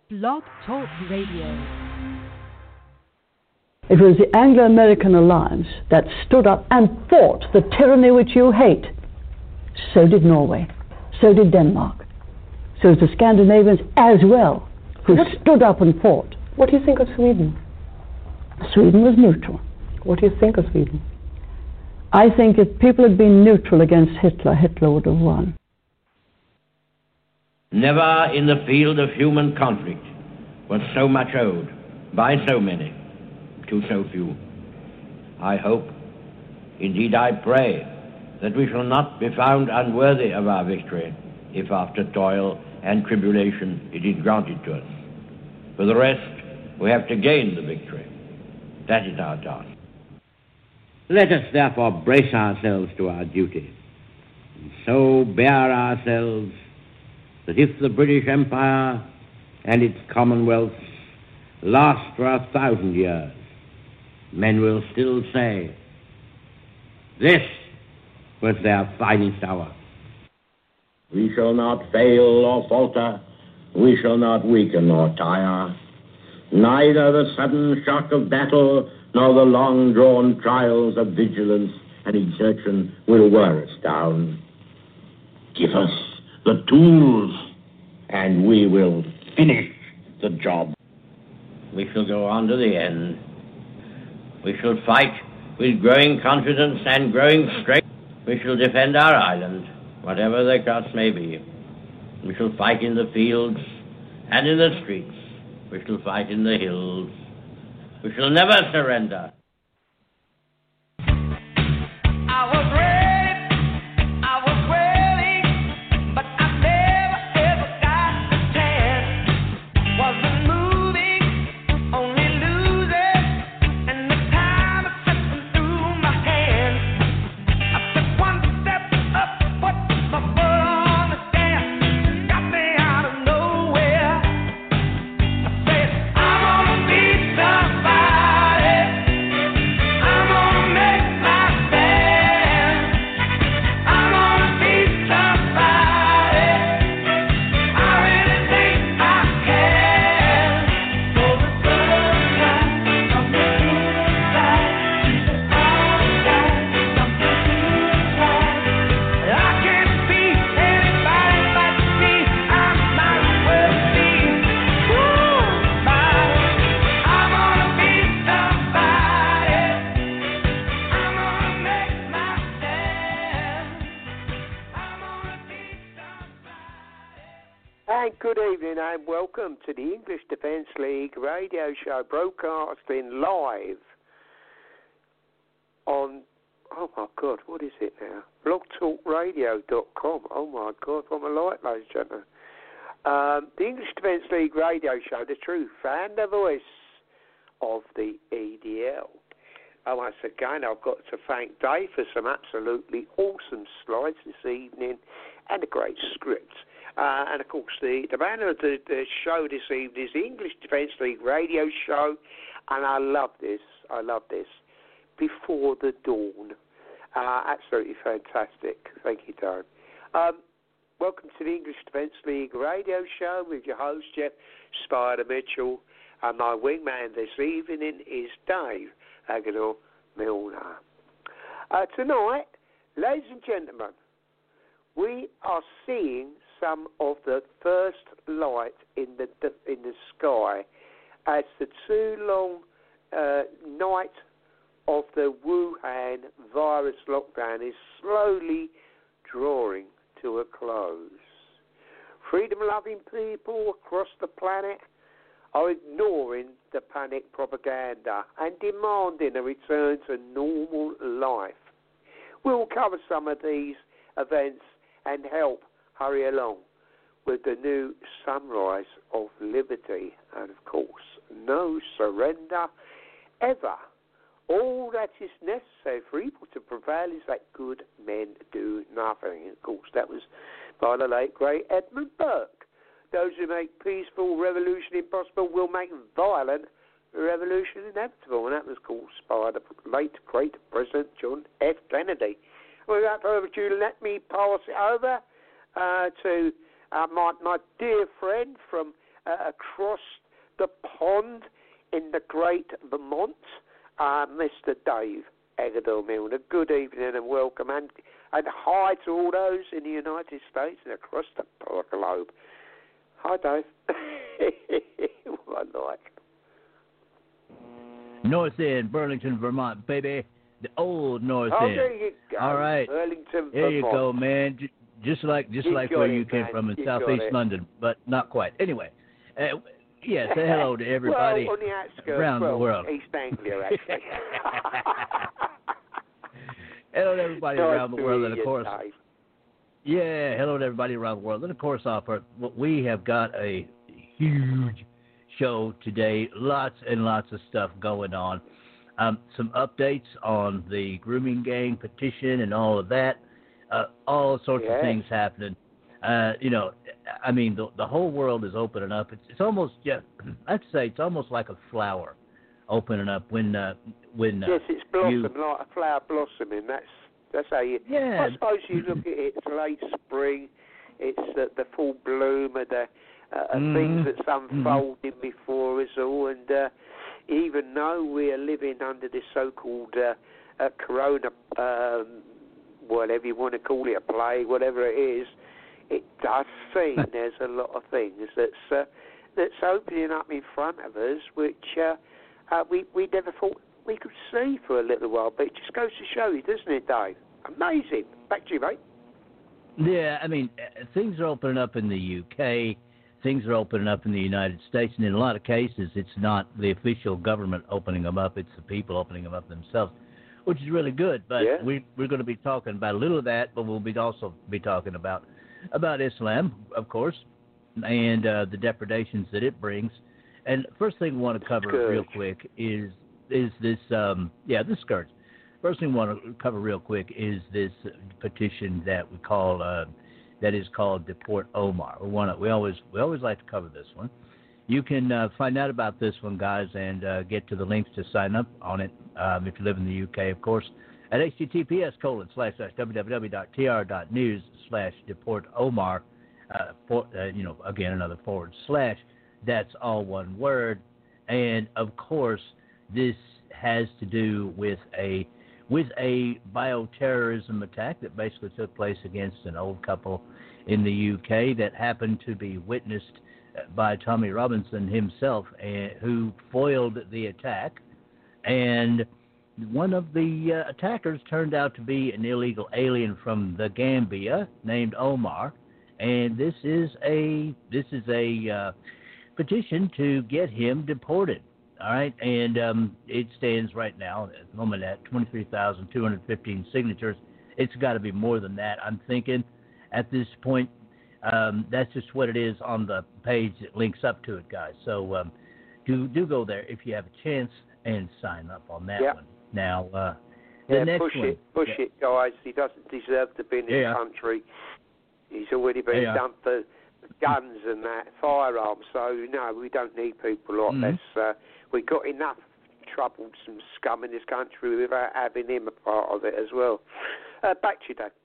Blog Talk Radio. It was the Anglo-American alliance that stood up and fought the tyranny which you hate. So did Norway. So did Denmark. So did the Scandinavians as well, who stood up and fought. What do you think of Sweden? Sweden was neutral. What do you think of Sweden? I think if people had been neutral against Hitler, Hitler would have won. Never in the field of human conflict was so much owed by so many to so few. I hope, indeed I pray, that we shall not be found unworthy of our victory if after toil and tribulation it is granted to us. For the rest, we have to gain the victory. That is our task. Let us therefore brace ourselves to our duty, and so bear ourselves that if the British Empire and its commonwealths last for 1,000 years, men will still say, this was their finest hour. We shall not fail or falter, we shall not weaken or tire. Neither the sudden shock of battle nor the long-drawn trials of vigilance and exertion will wear us down. Give us the tools, and we will finish the job. We shall go on to the end. We shall fight with growing confidence and growing strength. We shall defend our island, whatever the cost may be. We shall fight in the fields and in the streets. We shall fight in the hills. We shall never surrender. Good evening and welcome to the English Defence League radio show broadcasting live on, oh my God, what is it now? blogtalkradio.com. Oh my God, what am I like, ladies and gentlemen? The English Defence League radio show, the truth and the voice of the EDL. Once again, I've got to thank Dave for some absolutely awesome slides this evening and a great script. And, of course, the banner of the show this evening is the English Defence League radio show, and I love this. Before the Dawn. Absolutely fantastic. Thank you, Darren. Welcome to the English Defence League radio show with your host, Jeff Spider Mitchell, and my wingman this evening is Dave Aguilar Milner. Tonight, ladies and gentlemen, we are seeing some of the first light in the sky as the too long night of the Wuhan virus lockdown is slowly drawing to a close. Freedom-loving people across the planet are ignoring the panic propaganda and demanding a return to normal life. We'll cover some of these events and help hurry along with the new sunrise of liberty and, of course, no surrender ever. All that is necessary for evil to prevail is that good men do nothing. And of course, that was by the late, great Edmund Burke. Those who make peaceful revolution impossible will make violent revolution inevitable. And that was, of course, by the late, great President John F. Kennedy. Without further ado, let me pass it over to my dear friend from across the pond in the great Vermont, Mr. Dave Hagedorn-Milner. Good evening and welcome, and hi to all those in the United States and across the globe. Hi, Dave. What I like. North End, Burlington, Vermont, baby. The old North End. There you go. All right. Burlington, there you Vermont. go, man. Just like where you came from in Southeast London, but not quite. Anyway, say hello to everybody on the outskirts, around the world. East Anglia, actually. Hello to everybody around the world, and of course, Dave. hello to everybody around the world, and of course, we have got a huge show today. Lots and lots of stuff going on. Some updates on the grooming gang petition and all of that. All sorts of things happening. The whole world is opening up. It's almost, I'd say it's almost like a flower opening up when yes, it's blossom, like a flower blossoming. That's how you. Yeah. I suppose you look at it. It's late spring. It's the full bloom of the things that's unfolding before us all, and even though we are living under this so-called corona, whatever you want to call it, a plague, whatever it is, it does seem there's a lot of things that's opening up in front of us, which we never thought we could see for a little while. But it just goes to show you, doesn't it, Dave? Amazing. Back to you, mate. Yeah, things are opening up in the UK. Things are opening up in the United States, and in a lot of cases, it's not the official government opening them up; it's the people opening them up themselves, which is really good. But we're going to be talking about a little of that, but we'll also be talking about Islam, of course, and the depredations that it brings. And first thing we want to cover real quick is this this scourge. First thing we want to cover real quick is this petition that we call that is called Deport Omar. We always like to cover this one. You can find out about this one, guys, and get to the links to sign up on it if you live in the UK, of course, at https://www.tr.news/deportomar. Again, another /. That's all one word. And of course, this has to do with a bioterrorism attack that basically took place against an old couple in the UK that happened to be witnessed by Tommy Robinson himself, who foiled the attack. And one of the attackers turned out to be an illegal alien from the Gambia named Omar. And this is a petition to get him deported. All right, and it stands right now at the moment at 23,215 signatures. It's got to be more than that, I'm thinking, at this point. That's just what it is on the page that links up to it, guys. So do go there if you have a chance and sign up on that one. Now, the next one. Push it, guys. He doesn't deserve to be in this country. He's already been done for guns and that, firearms. So, no, we don't need people like this. We've got enough troublesome scum in this country without having him a part of it as well. Back to you, Dave.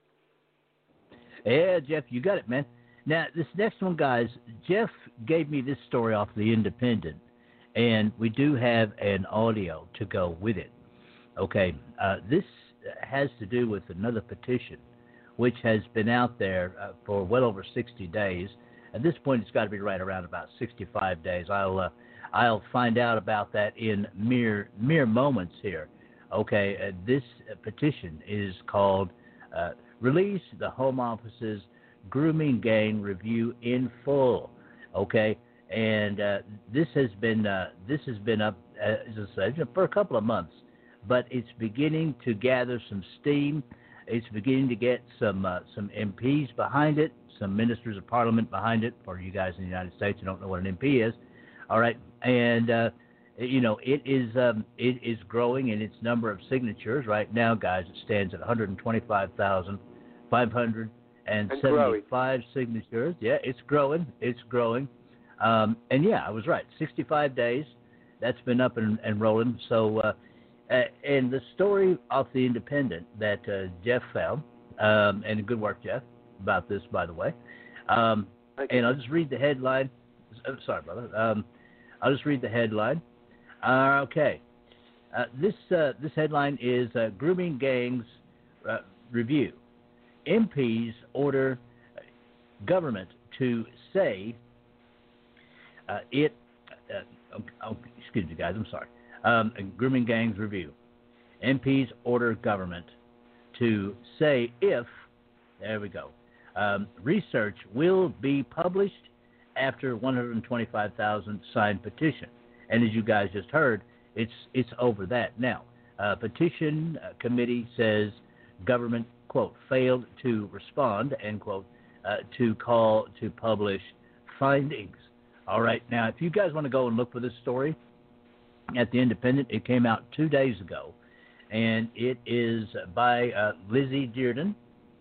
Yeah, Jeff, you got it, man. Now, this next one, guys, Jeff gave me this story off The Independent, and we do have an audio to go with it. Okay, this has to do with another petition, which has been out there for well over 60 days. At this point, it's got to be right around about 65 days. I'll find out about that in mere moments here. Okay, this petition is called Release the Home Office's Grooming Gang Review in Full. Okay, and this has been up, as I said, for a couple of months, but it's beginning to gather some steam. It's beginning to get some MPs behind it, some ministers of parliament behind it. For you guys in the United States who don't know what an MP is, all right, and it is growing in its number of signatures right now, guys. It stands at 125,575 signatures. Yeah, it's growing. And yeah, I was right. 65 days. That's been up and rolling. So. And the story off The Independent that Jeff found, and good work, Jeff, about this, by the way. And I'll just read the headline. sorry, brother. I'll just read the headline. Okay. This headline is Grooming Gangs Review. MPs order government to say excuse me, guys. I'm sorry. Grooming Gangs Review. MPs order government to say if, there we go, research will be published after 125,000 signed petition. And as you guys just heard, it's over that. Now, petition committee says government, quote, failed to respond, end quote, to call to publish findings. All right, now, if you guys want to go and look for this story at The Independent, it came out 2 days ago, and it is by Lizzie Dearden,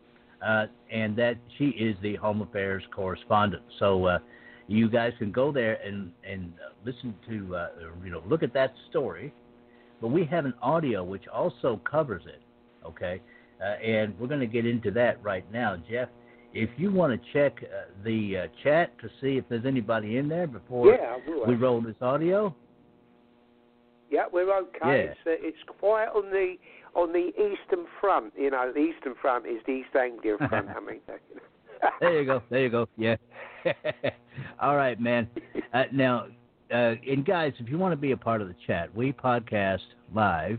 and that she is the Home Affairs correspondent. So you guys can go there and listen to, look at that story. But we have an audio which also covers it, okay? And we're going to get into that right now. Jeff, if you want to check the chat to see if there's anybody in there before we roll this audio. Yeah, we're okay. Yeah. It's quiet on the Eastern Front. You know, the Eastern Front is the East Anglia Front. I mean, There you go. Yeah. All right, man. Now, and guys, if you want to be a part of the chat, we podcast live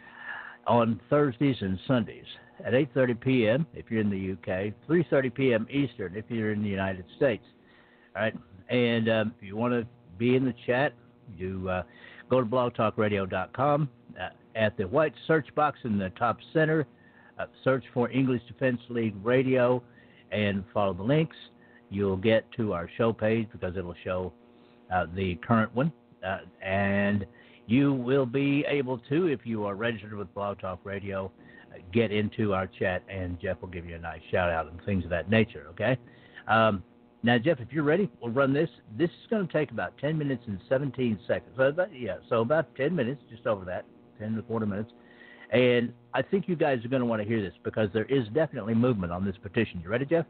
on Thursdays and Sundays at 8:30 p.m. if you're in the UK, 3:30 p.m. Eastern if you're in the United States. All right, and if you want to be in the chat, you go to blogtalkradio.com. At the white search box in the top center, search for English Defense League Radio and follow the links. You'll get to our show page because it'll show the current one. And you will be able to, if you are registered with Blog Talk Radio, get into our chat, and Jeff will give you a nice shout-out and things of that nature, okay? Now, Jeff, if you're ready, we'll run this. This is going to take about 10 minutes and 17 seconds. So about 10 minutes, just over that, 10 and a quarter minutes. And I think you guys are going to want to hear this because there is definitely movement on this petition. You ready, Jeff?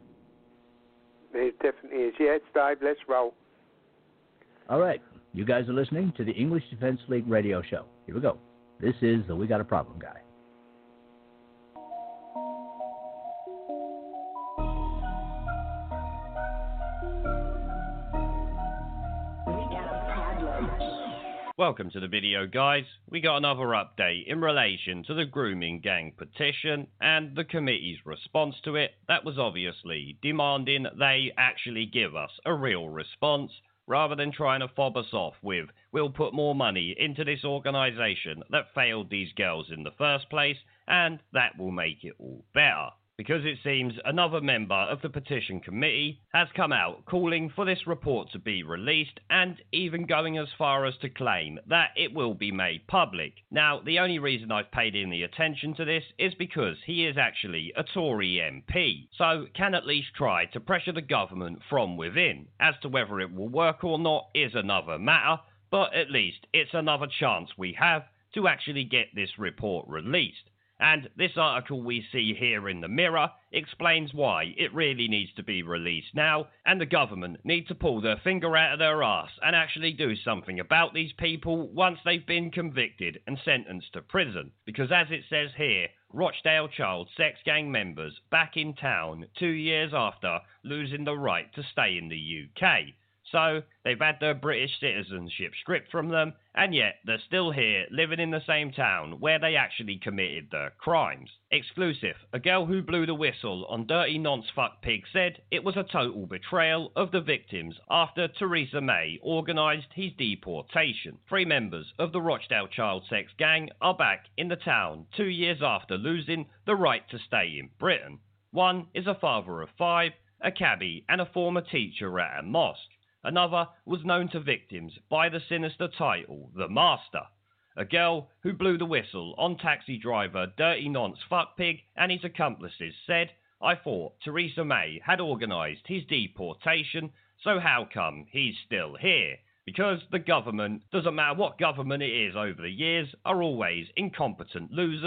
It definitely is. Yeah, it's Dave. Let's roll. All right. You guys are listening to the English Defense League radio show. Here we go. This is the We Got a Problem guy. Welcome to the video, guys. We got another update in relation to the grooming gang petition and the committee's response to it. That was obviously demanding they actually give us a real response rather than trying to fob us off with, we'll put more money into this organisation that failed these girls in the first place and that will make it all better. Because it seems another member of the petition committee has come out calling for this report to be released and even going as far as to claim that it will be made public. Now, the only reason I've paid any attention to this is because he is actually a Tory MP, so can at least try to pressure the government from within. As to whether it will work or not is another matter, but at least it's another chance we have to actually get this report released. And this article we see here in the Mirror explains why it really needs to be released now, and the government need to pull their finger out of their arse and actually do something about these people once they've been convicted and sentenced to prison. Because as it says here, Rochdale child sex gang members back in town 2 years after losing the right to stay in the UK. So, they've had their British citizenship stripped from them, and yet they're still here, living in the same town where they actually committed their crimes. Exclusive, a girl who blew the whistle on Dirty Nonce Fuck Pig said it was a total betrayal of the victims after Theresa May organised his deportation. 3 members of the Rochdale child sex gang are back in the town 2 years after losing the right to stay in Britain. One is a father of 5, a cabbie, and a former teacher at a mosque. Another was known to victims by the sinister title, The Master. A girl who blew the whistle on taxi driver Dirty Nonce Fuckpig and his accomplices said, I thought Theresa May had organised his deportation, so how come he's still here? Because the government, doesn't matter what government it is over the years, are always incompetent losers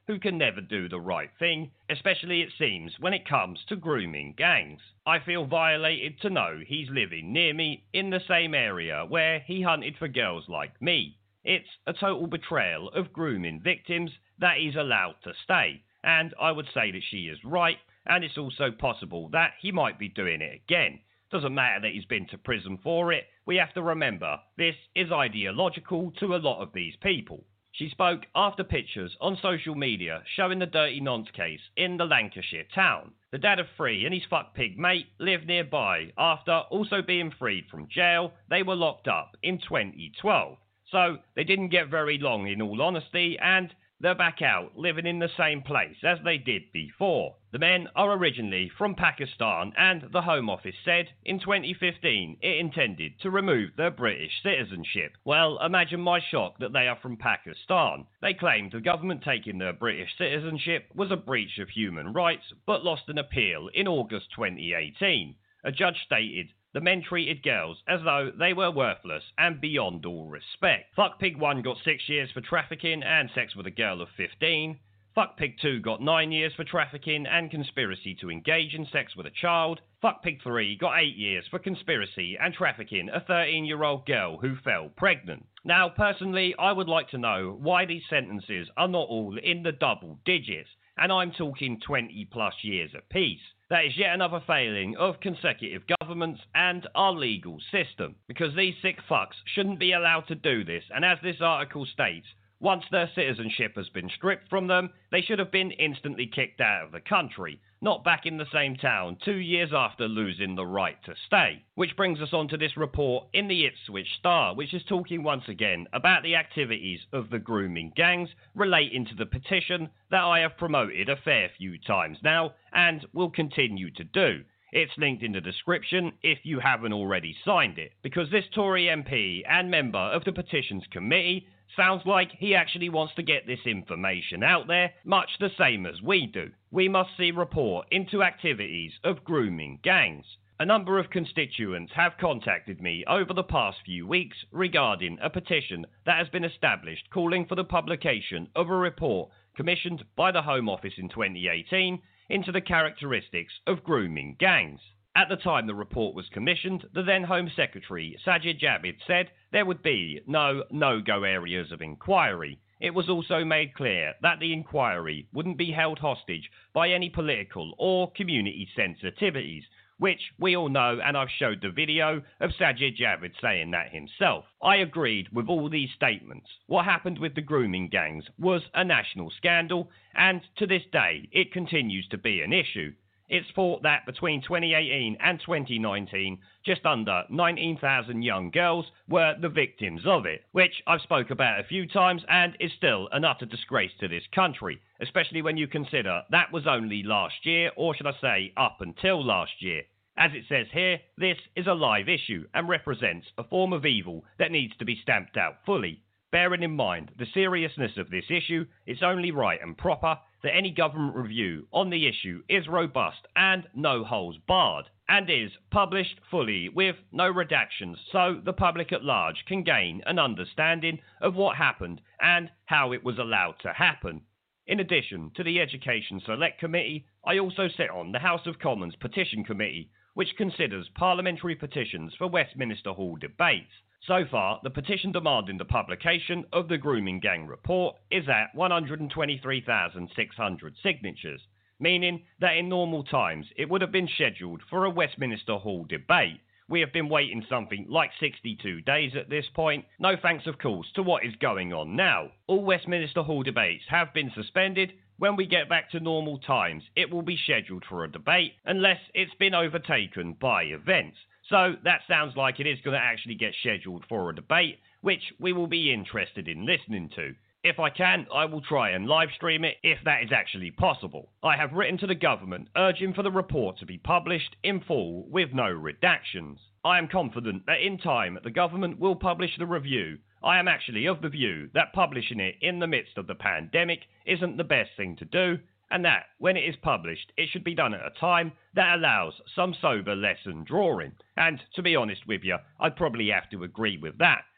who can never do the right thing, especially it seems when it comes to grooming gangs. I feel violated to know he's living near me in the same area where he hunted for girls like me. It's a total betrayal of grooming victims that he's allowed to stay, and I would say that she is right, and it's also possible that he might be doing it again. Doesn't matter that he's been to prison for it, we have to remember this is ideological to a lot of these people. She spoke after pictures on social media showing the Dirty Nonce case in the Lancashire town. The dad of 3 and his fuck pig mate live nearby. After also being freed from jail, they were locked up in 2012. So they didn't get very long in all honesty, and they're back out living in the same place as they did before. The men are originally from Pakistan, and the Home Office said in 2015 it intended to remove their British citizenship. Well, imagine my shock that they are from Pakistan. They claimed the government taking their British citizenship was a breach of human rights, but lost an appeal in August 2018. A judge stated the men treated girls as though they were worthless and beyond all respect. Fuckpig 1 got 6 years for trafficking and sex with a girl of 15. Fuckpig 2 got 9 years for trafficking and conspiracy to engage in sex with a child. Fuckpig 3 got 8 years for conspiracy and trafficking a 13-year-old girl who fell pregnant. Now, personally, I would like to know why these sentences are not all in the double digits, and I'm talking 20 plus years apiece. That is yet another failing of consecutive governments and our legal system, because these sick fucks shouldn't be allowed to do this, and as this article states, once their citizenship has been stripped from them, they should have been instantly kicked out of the country, not back in the same town 2 years after losing the right to stay. Which brings us on to this report in the Ipswich Star, which is talking once again about the activities of the grooming gangs relating to the petition that I have promoted a fair few times now, and will continue to do. It's linked in the description if you haven't already signed it, because this Tory MP and member of the Petitions Committee sounds like he actually wants to get this information out there, much the same as we do. We must see report into activities of grooming gangs. A number of constituents have contacted me over the past few weeks regarding a petition that has been established calling for the publication of a report commissioned by the Home Office in 2018 into the characteristics of grooming gangs. At the time the report was commissioned, the then Home Secretary, Sajid Javid, said there would be no no-go areas of inquiry. It was also made clear that the inquiry wouldn't be held hostage by any political or community sensitivities, which we all know, and I've showed the video of Sajid Javid saying that himself. I agreed with all these statements. What happened with the grooming gangs was a national scandal, and to this day it continues to be an issue. It's thought that between 2018 and 2019, just under 19,000 young girls were the victims of it, which I've spoke about a few times and is still an utter disgrace to this country, especially when you consider that was only last year, or should I say up until last year. As it says here, this is a live issue and represents a form of evil that needs to be stamped out fully. Bearing in mind the seriousness of this issue, it's only right and proper that any government review on the issue is robust and no holes barred, and is published fully with no redactions so the public at large can gain an understanding of what happened and how it was allowed to happen. In addition to the Education Select Committee, I also sit on the House of Commons Petition Committee, which considers parliamentary petitions for Westminster Hall debates. So far, the petition demanding the publication of the grooming gang report is at 123,600 signatures, meaning that in normal times it would have been scheduled for a Westminster Hall debate. We have been waiting something like 62 days at this point, no thanks of course to what is going on now. All Westminster Hall debates have been suspended. When we get back to normal times, it will be scheduled for a debate unless it's been overtaken by events. So that sounds like it is going to actually get scheduled for a debate, which we will be interested in listening to. If I can, I will try and live stream it if that is actually possible. I have written to the government urging for the report to be published in full with no redactions. I am confident that in time the government will publish the review. I am actually of the view that publishing it in the midst of the pandemic isn't the best thing to do, and that when it is published it should be done at a time that allows some sober lesson drawing. And to be honest with you, I'd probably have to agree with that.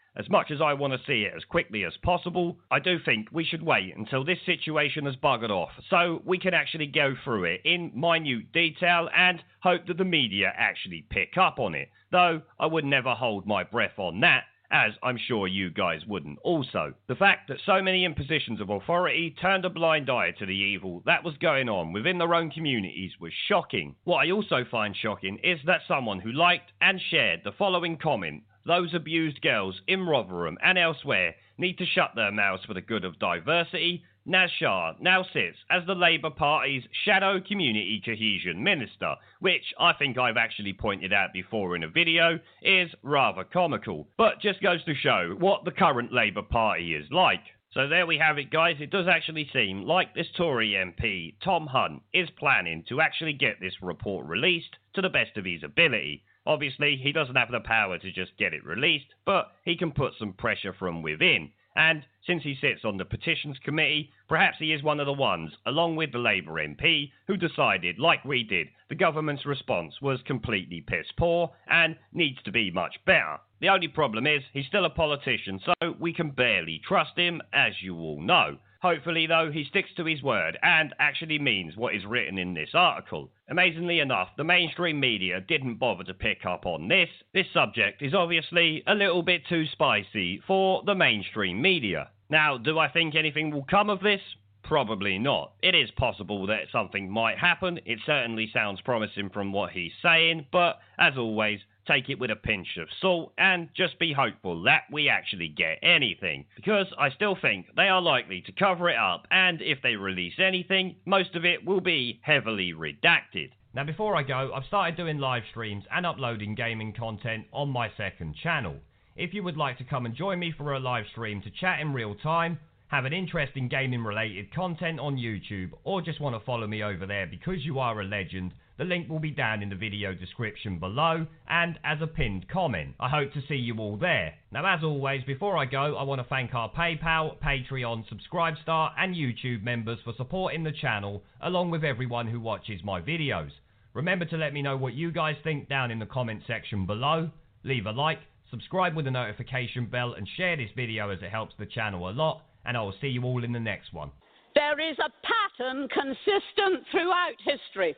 as much as I want to see it as quickly as possible, I do think we should wait until this situation has buggered off so we can actually go through it in minute detail and hope that the media actually pick up on it. Though I would never hold my breath on that, as I'm sure you guys wouldn't also. The fact that so many impositions of authority turned a blind eye to the evil that was going on within their own communities was shocking. What I also find shocking is that someone who liked and shared the following comment: "Those abused girls in Rotherham and elsewhere need to shut their mouths for the good of diversity." Naz Shah now sits as the Labour Party's Shadow Community Cohesion Minister, which I think I've actually pointed out before in a video is rather comical, but just goes to show what the current Labour Party is like. So there we have it, guys. It does actually seem like this Tory MP, Tom Hunt, is planning to actually get this report released to the best of his ability. Obviously, he doesn't have the power to just get it released, but he can put some pressure from within. And since he sits on the petitions committee, perhaps he is one of the ones, along with the Labour MP, who decided, like we did, the government's response was completely piss poor and needs to be much better. The only problem is he's still a politician, so we can barely trust him, as you all know. Hopefully, though, he sticks to his word and actually means what is written in this article. Amazingly enough, the mainstream media didn't bother to pick up on this. This subject is obviously a little bit too spicy for the mainstream media. Now, do I think anything will come of this? Probably not. It is possible that something might happen. It certainly sounds promising from what he's saying, but as always, take it with a pinch of salt and just be hopeful that we actually get anything, because I still think they are likely to cover it up, and if they release anything, most of it will be heavily redacted. Now, before I go, I've started doing live streams and uploading gaming content on my second channel. If you would like to come and join me for a live stream to chat in real time, have an interest in gaming related content on YouTube, or just want to follow me over there because you are a legend, the link will be down in the video description below and as a pinned comment. I hope to see you all there. Now, as always, before I go, I want to thank our PayPal, Patreon, Subscribestar and YouTube members for supporting the channel, along with everyone who watches my videos. Remember to let me know what you guys think down in the comment section below. Leave a like, subscribe with the notification bell and share this video as it helps the channel a lot, and I will see you all in the next one. There is a pattern consistent throughout history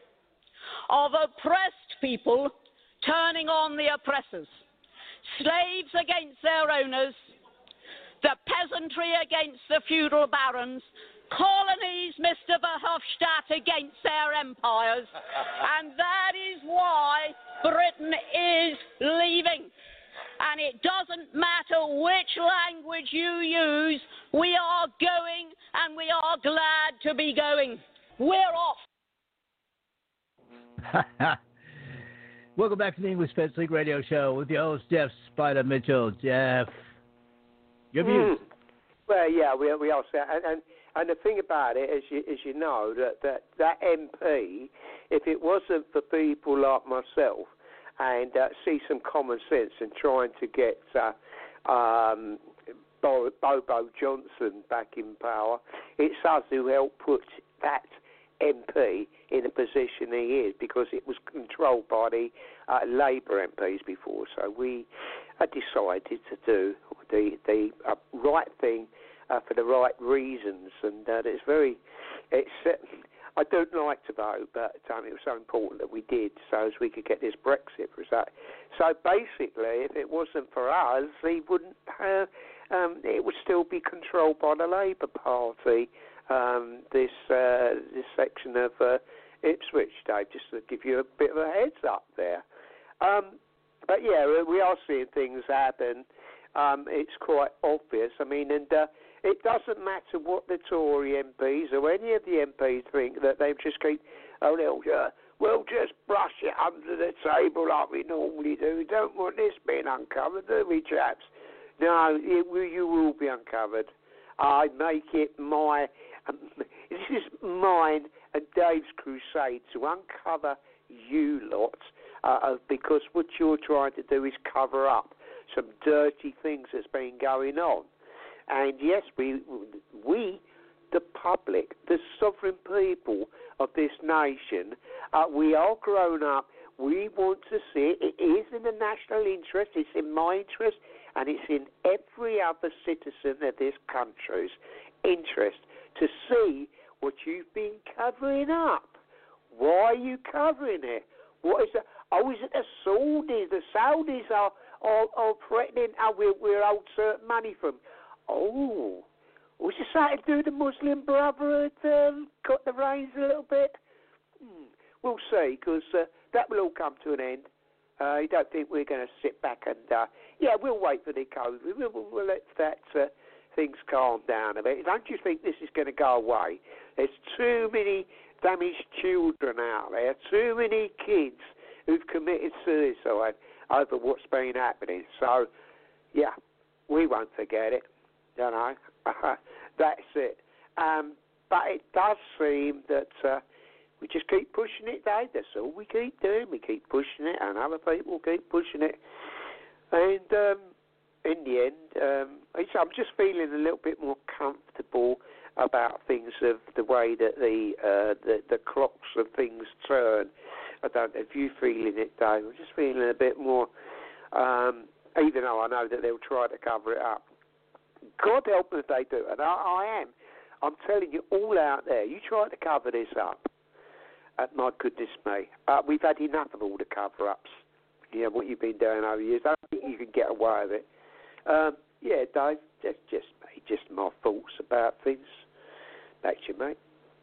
of oppressed people turning on the oppressors, slaves against their owners, the peasantry against the feudal barons, colonies, Mr. Verhofstadt, against their empires, and that is why Britain is leaving. And it doesn't matter which language you use, we are going, and we are glad to be going. We're off. Welcome back to the English Defense League radio show with your host, Jeff Spider Mitchell. Jeff, your views. Well, yeah, we are. And the thing about it, as you know, that MP, if it wasn't for people like myself, and see some common sense in trying to get Bobo Johnson back in power, it's us who helped put that MP in the position he is, because it was controlled by the Labour MPs before. So we decided to do the right thing for the right reasons, and I don't like to vote, but it was so important that we did, so as we could get this Brexit result. So basically, if it wasn't for us, he wouldn't have. It would still be controlled by the Labour Party. This section of Ipswich, Dave, just to give you a bit of a heads up there. But yeah, we are seeing things happen. It's quite obvious. I mean, and it doesn't matter what the Tory MPs or any of the MPs think, that they just keep, we'll just brush it under the table like we normally do. We don't want this being uncovered, do we, chaps? No, you will be uncovered. I make it my... this is mine and Dave's crusade to uncover you lot, because what you're trying to do is cover up some dirty things that's been going on. And yes, we, the public, the sovereign people of this nation, we are grown up. We want to see it. It is in the national interest. It's in my interest. and it's in every other citizen of this country's interest to see what you've been covering up. Why are you covering it? What is it? Oh, is it the Saudis? The Saudis are threatening, we'll hold certain money from. Oh, was this something to do with the Muslim Brotherhood cut the reins a little bit? We'll see, because that will all come to an end. I don't think we're going to sit back and, we'll wait for the COVID. We'll let that things calm down a bit. Don't you think this is going to go away? There's too many damaged children out there, too many kids who've committed suicide over what's been happening. So, we won't forget it, you know. That's it. But it does seem that we just keep pushing it, Dave. That's all we keep doing. We keep pushing it, and other people keep pushing it. And in the end, I'm just feeling a little bit more comfortable about things of the way that the clocks of things turn. I don't know if you're feeling it, Dave. I'm just feeling a bit more, even though I know that they'll try to cover it up. God help them if they do. And I am. I'm telling you all out there, you try to cover this up. My goodness me. We've had enough of all the cover-ups. Yeah, what you've been doing over the years. I don't think you can get away with it. Dave, just my thoughts about things. Back to you, mate.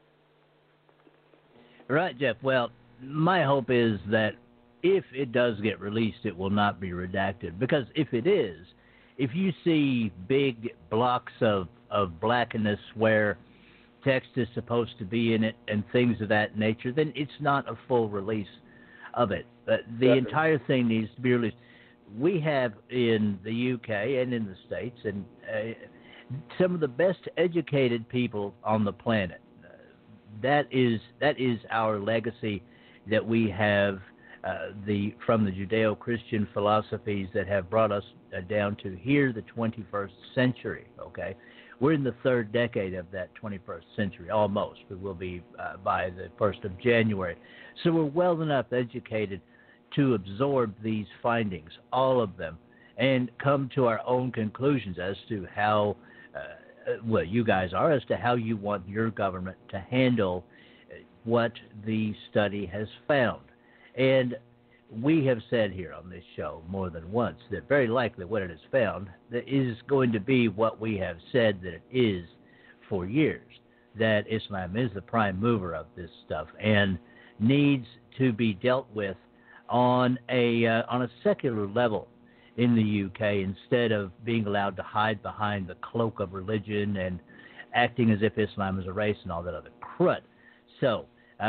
Right, Jeff. Well, my hope is that if it does get released, it will not be redacted. Because if it is, if you see big blocks of blackness where text is supposed to be in it and things of that nature, then it's not a full release of it. But the entire thing needs to be released. We have in the UK and in the States and some of the best educated people on the planet. That is our legacy that we have from the Judeo-Christian philosophies that have brought us down to here, the 21st century, okay? We're in the third decade of that 21st century, almost. We will be by the 1st of January. So we're well enough educated to absorb these findings, all of them, and come to our own conclusions as to how, you guys are, as to how you want your government to handle what the study has found. And we have said here on this show more than once that very likely what it has found that is going to be what we have said that it is for years, that Islam is the prime mover of this stuff and needs to be dealt with on a secular level in the UK instead of being allowed to hide behind the cloak of religion and acting as if Islam is a race and all that other crud. So,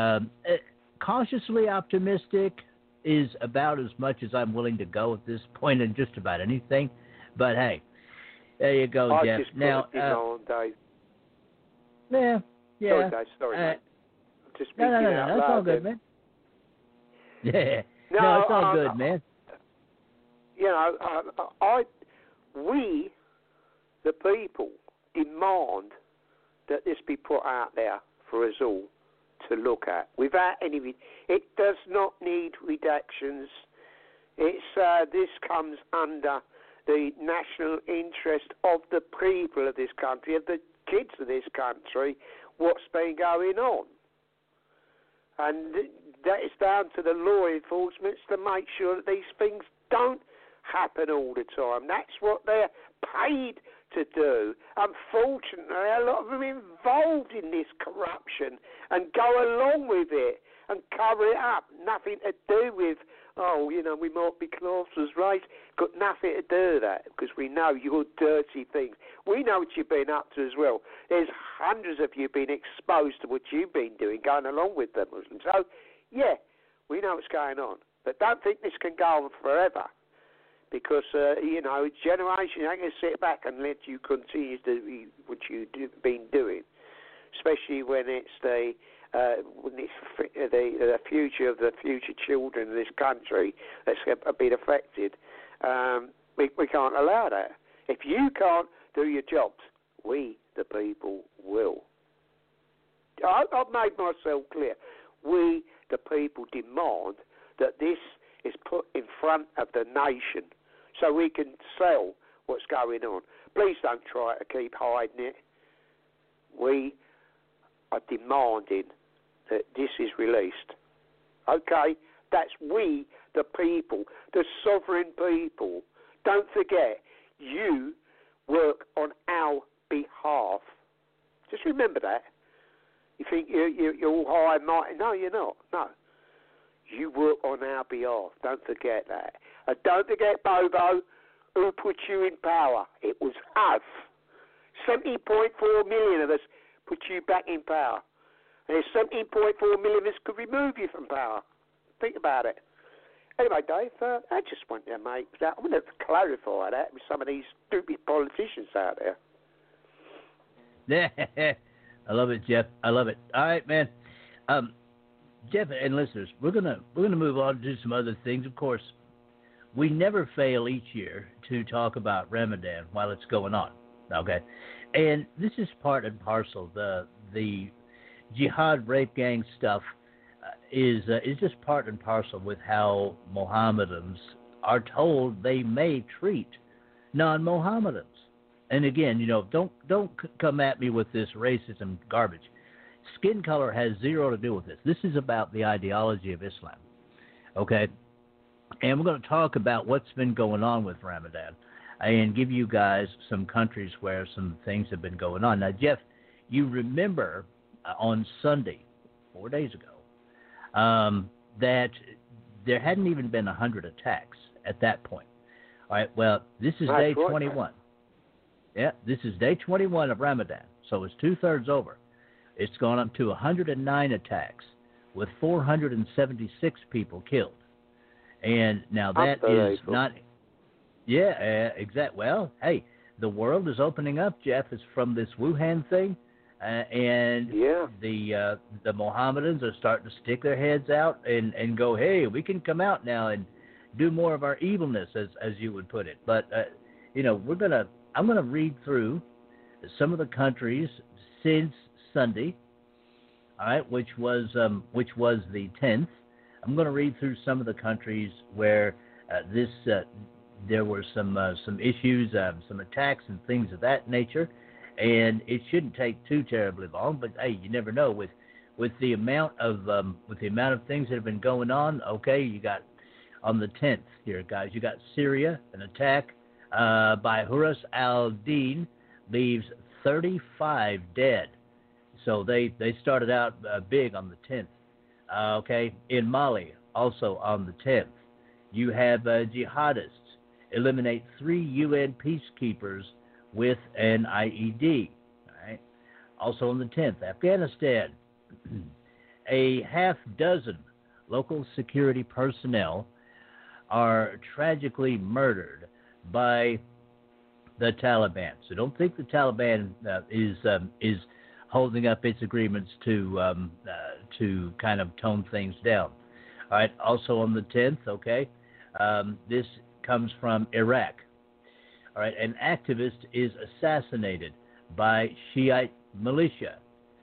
cautiously optimistic is about as much as I'm willing to go at this point in just about anything. But hey, there you go, Jeff. Now, Dave. Yeah. Sorry, Dave. Sorry, mate. I'm just No, that's all good, man. Yeah. No, it's all good, man. You know, we, the people, demand that this be put out there for us all to look at without any. It does not need redactions. It's this comes under the national interest of the people of this country, of the kids of this country. What's been going on, and that is down to the law enforcement to make sure that these things don't happen all the time. That's what they're paid to do. Unfortunately, a lot of them are involved in this corruption and go along with it and cover it up. Nothing to do with, we might be classed as race. Got nothing to do with that because we know your dirty things. We know what you've been up to as well. There's hundreds of you been exposed to what you've been doing, going along with the Muslims. So, yeah, we know what's going on. But don't think this can go on forever. Because, generations ain't going to sit back and let you continue to do what you've been doing, especially when it's the future of the future children of this country that's been affected. We can't allow that. If you can't do your jobs, we, the people, will. I've made myself clear. We, the people, demand that this is put in front of the nation so we can sell what's going on. Please don't try to keep hiding it. We are demanding that this is released. Okay? That's we, the people, the sovereign people. Don't forget, you work on our behalf. Just remember that. You think you're all high and mighty. No, you're not. No. You work on our behalf. Don't forget that. And don't forget, Bobo, who put you in power. It was us. 17.4 million of us put you back in power. And there's 17.4 million of us could remove you from power. Think about it. Anyway, Dave, I just want to make that. I want to clarify that with some of these stupid politicians out there. I love it, Jeff. I love it. All right, man. Jeff and listeners, we're gonna move on to some other things. Of course, we never fail each year to talk about Ramadan while it's going on. Okay, and this is part and parcel. The jihad rape gang stuff is just part and parcel with how Mohammedans are told they may treat non-Mohammedans. And again, don't come at me with this racism garbage. Skin color has zero to do with this. This is about the ideology of Islam. Okay? And we're going to talk about what's been going on with Ramadan and give you guys some countries where some things have been going on. Now, Jeff, you remember on Sunday, 4 days ago, that there hadn't even been 100 attacks at that point. All right, well, this is day 21. Yeah, this is day 21 of Ramadan, so it's two-thirds over. It's gone up to 109 attacks with 476 people killed. And now that is not... Yeah, exactly. Well, hey, the world is opening up, Jeff. It's from this Wuhan thing. And the Mohammedans are starting to stick their heads out and go, hey, we can come out now and do more of our evilness, as you would put it. But, I'm going to read through some of the countries since Sunday, all right, which was the 10th. I'm going to read through some of the countries where there were some issues, some attacks and things of that nature, and it shouldn't take too terribly long. But hey, you never know with the amount of things that have been going on. Okay, you got on the 10th here, guys. You got Syria, an attack by Hurras al-Din leaves 35 dead. So they started out big on the 10th. Okay, in Mali, also on the 10th, you have jihadists eliminate 3 UN peacekeepers with an IED. All right. Also on the 10th, Afghanistan, a half dozen local security personnel are tragically murdered by the Taliban. So don't think the Taliban is holding up its agreements to kind of tone things down. All right. Also on the 10th, okay, this comes from Iraq. All right, an activist is assassinated by Shiite militia.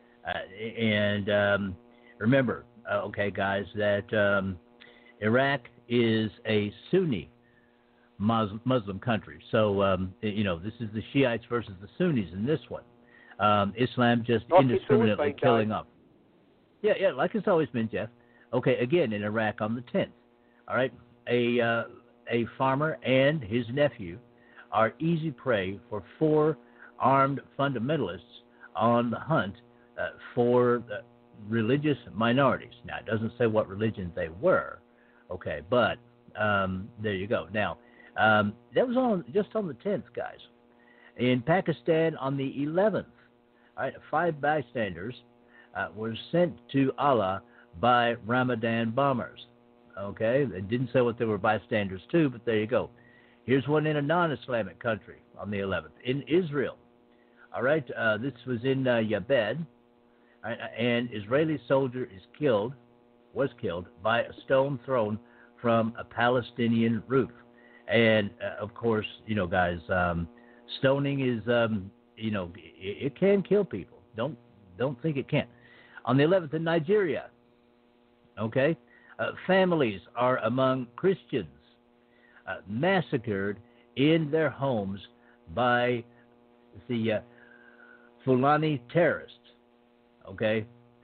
Remember, okay, guys, that Iraq is a Sunni Muslim country. So, this is the Shiites versus the Sunnis in this one. Islam just indiscriminately killing up. Yeah, like it's always been, Jeff. Okay, again, in Iraq on the 10th. All right, a farmer and his nephew are easy prey for 4 armed fundamentalists on the hunt for religious minorities. Now, it doesn't say what religion they were, okay, but there you go. Now, that was just on the 10th, guys. In Pakistan on the 11th, all right, 5 bystanders were sent to Allah by Ramadan bombers. Okay, they didn't say what they were bystanders to, but there you go. Here's one in a non-Islamic country on the 11th. In Israel, all right, this was in Yabed, right, an Israeli soldier was killed by a stone thrown from a Palestinian roof. And, of course, guys, stoning is, it can kill people. Don't think it can't. On the 11th in Nigeria, okay, families are among Christians massacred in their homes by the Fulani terrorists. Okay?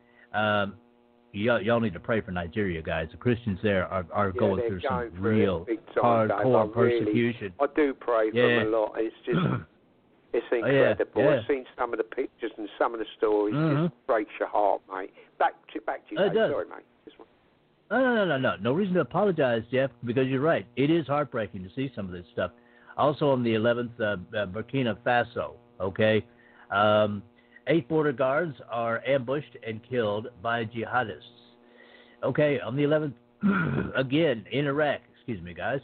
Y'all need to pray for Nigeria, guys. The Christians there are going through some real hardcore persecution. I do pray for them a lot. It's just, it's incredible. I've seen some of the pictures and some of the stories. Just breaks your heart, mate. Back to you, mate. Sorry, mate. No. No reason to apologize, Jeff, because you're right. It is heartbreaking to see some of this stuff. Also on the 11th, Burkina Faso, okay? 8 border guards are ambushed and killed by jihadists. Okay, on the 11th, again, in Iraq, excuse me, guys.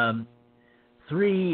3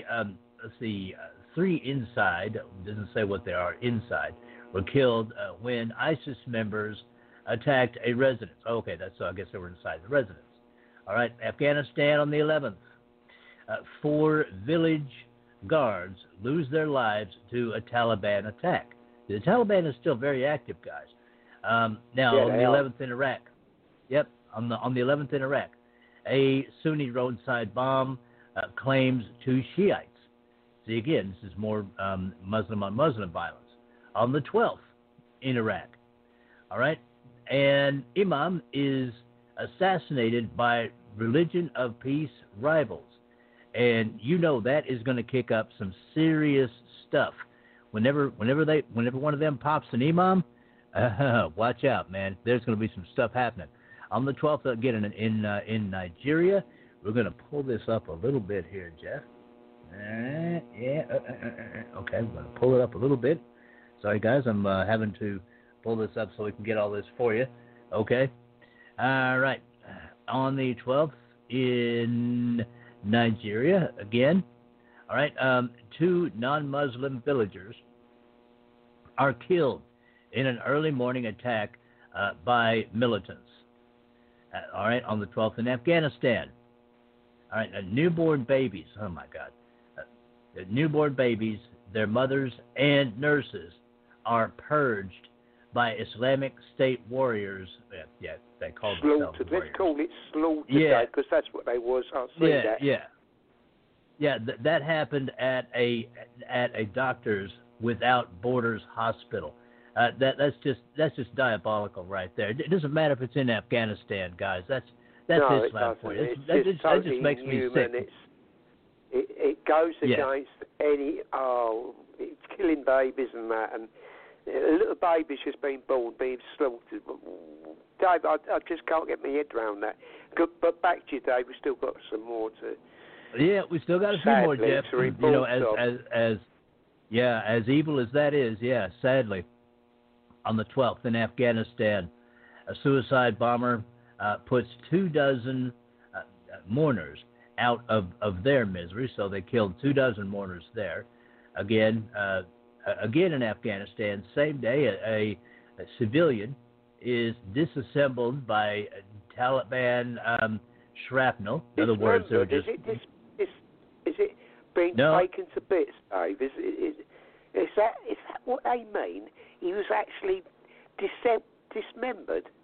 inside, doesn't say what they are, inside, were killed when ISIS members attacked a residence. Okay, so I guess they were inside the residence. All right, Afghanistan on the 11th. 4 village guards lose their lives to a Taliban attack. The Taliban is still very active, guys. Now, on the 11th in Iraq. Yep, on the 11th in Iraq. A Sunni roadside bomb claims 2 Shiites. See, again, this is more Muslim-on-Muslim violence. On the 12th in Iraq. All right? An imam is assassinated by Religion of Peace rivals. And you know that is going to kick up some serious stuff. Whenever one of them pops an imam, watch out, man. There's going to be some stuff happening. On the 12th, again, in Nigeria, we're going to pull this up a little bit here, Jeff. Okay, I'm going to pull it up a little bit. Sorry, guys, I'm having to pull this up so we can get all this for you. Okay. All right. On the 12th in Nigeria, again. All right. 2 non-Muslim villagers are killed in an early morning attack by militants. All right. On the 12th in Afghanistan. All right. Newborn babies. Oh, my God. Newborn babies, their mothers, and nurses are purged by Islamic State warriors. Yeah, they call themselves warriors. Let's call it slaughter, because that's what they was. I'll say that. Yeah. That happened at a Doctors Without Borders hospital. That's just diabolical right there. It doesn't matter if it's in Afghanistan, guys. That's Islam for you. That just makes me sick. It goes against any. It's killing babies and that, and a little baby's just been born, being slaughtered. Dave, I just can't get my head around that. But back to you, Dave. We've still got some more to. Yeah, we still got a few more, Jeff. You know, as evil as that is, sadly, on the 12th in Afghanistan, a suicide bomber puts 24 mourners out of their misery, so they killed 24 mourners there. Again in Afghanistan, same day, a civilian is disassembled by Taliban shrapnel. In other words, they were just... Is it being taken to bits, Dave? Is that what they mean? He was actually dismembered?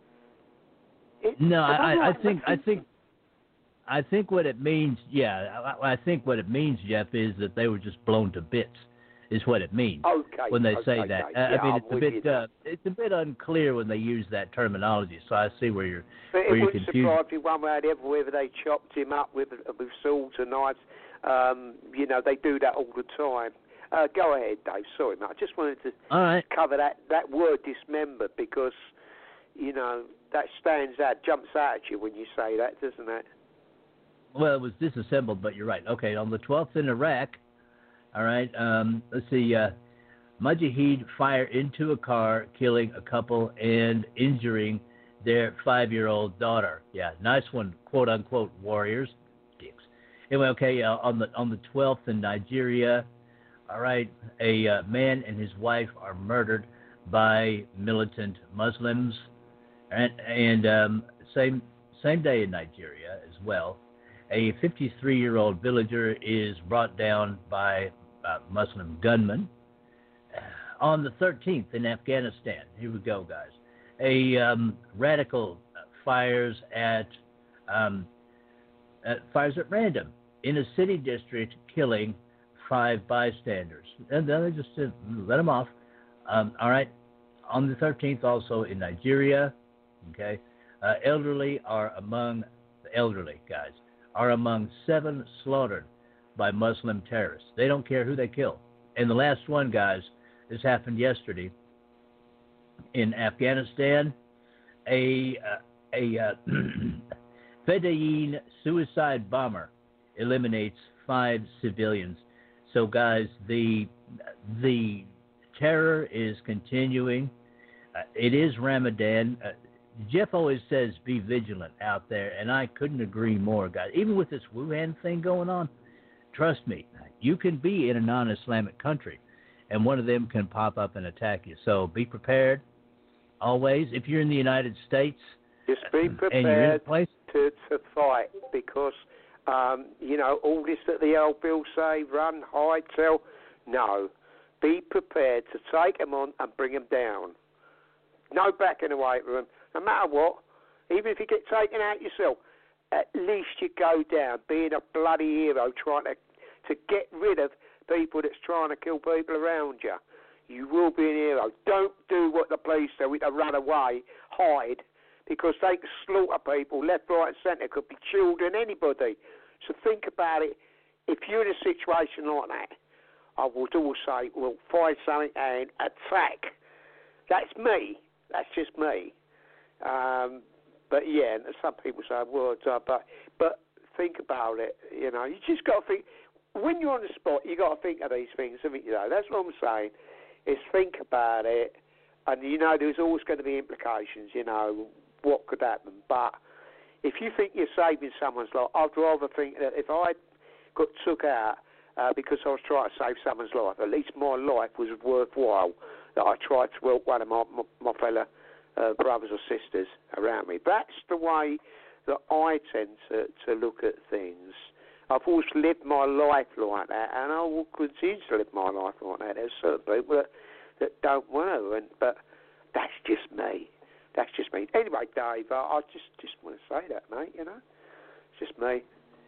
I think what it means, I think what it means, Jeff, is that they were just blown to bits, is what it means. When they say that. I mean, it's a bit unclear when they use that terminology, so I see where you're confused. It wouldn't surprise me one way or the other whether they chopped him up with swords and knives. They do that all the time. Go ahead, Dave. Sorry, mate. I just wanted to cover that word dismembered because, that stands out, jumps out at you when you say that, doesn't it? Well, it was disassembled, but you're right. Okay, on the 12th in Iraq, all right, let's see, Mujahid fire into a car, killing a couple and injuring their 5-year-old daughter. Yeah, nice one, quote-unquote, warriors. Dicks. Anyway, okay, on the 12th in Nigeria, all right, a man and his wife are murdered by militant Muslims. And same day in Nigeria as well, a 53-year-old villager is brought down by Muslim gunmen. On the 13th in Afghanistan, here we go, guys. A radical fires at random in a city district, killing 5 bystanders. And then they just let them off. All right. On the 13th, also in Nigeria, okay, the elderly guys are among 7 slaughtered by Muslim terrorists. They don't care who they kill. And the last one, guys, this happened yesterday in Afghanistan. A Fedayeen suicide bomber eliminates 5 civilians. So, guys, the terror is continuing. It is Ramadan. Jeff always says be vigilant out there, and I couldn't agree more, guys. Even with this Wuhan thing going on, trust me, you can be in a non-Islamic country, and one of them can pop up and attack you. So be prepared always. If you're in the United States, just be prepared to fight, because, all this that the old Bill say, run, hide, tell, no. Be prepared to take them on and bring them down. No backing away from them. No matter what, even if you get taken out yourself, at least you go down, being a bloody hero, trying to get rid of people that's trying to kill people around you. You will be a hero. Don't do what the police do, to run away, hide, because they can slaughter people left, right and centre. Could be children, anybody. So think about it. If you're in a situation like that, I would always say, well, find something and attack. That's me. That's just me. But yeah, some people say words are, but think about it. You just got to think. When you're on the spot, you got to think of these things, haven't you? That's what I'm saying. Is think about it, and there's always going to be implications. What could happen. But if you think you're saving someone's life, I'd rather think that if I got took out because I was trying to save someone's life, at least my life was worthwhile. That I tried to help one of my fellow brothers or sisters around me. That's the way that I tend to look at things. I've always lived my life like that, and I will continue to live my life like that. There's certain people that don't want to, but that's just me. That's just me. Anyway, Dave, I just want to say that, mate. It's just me.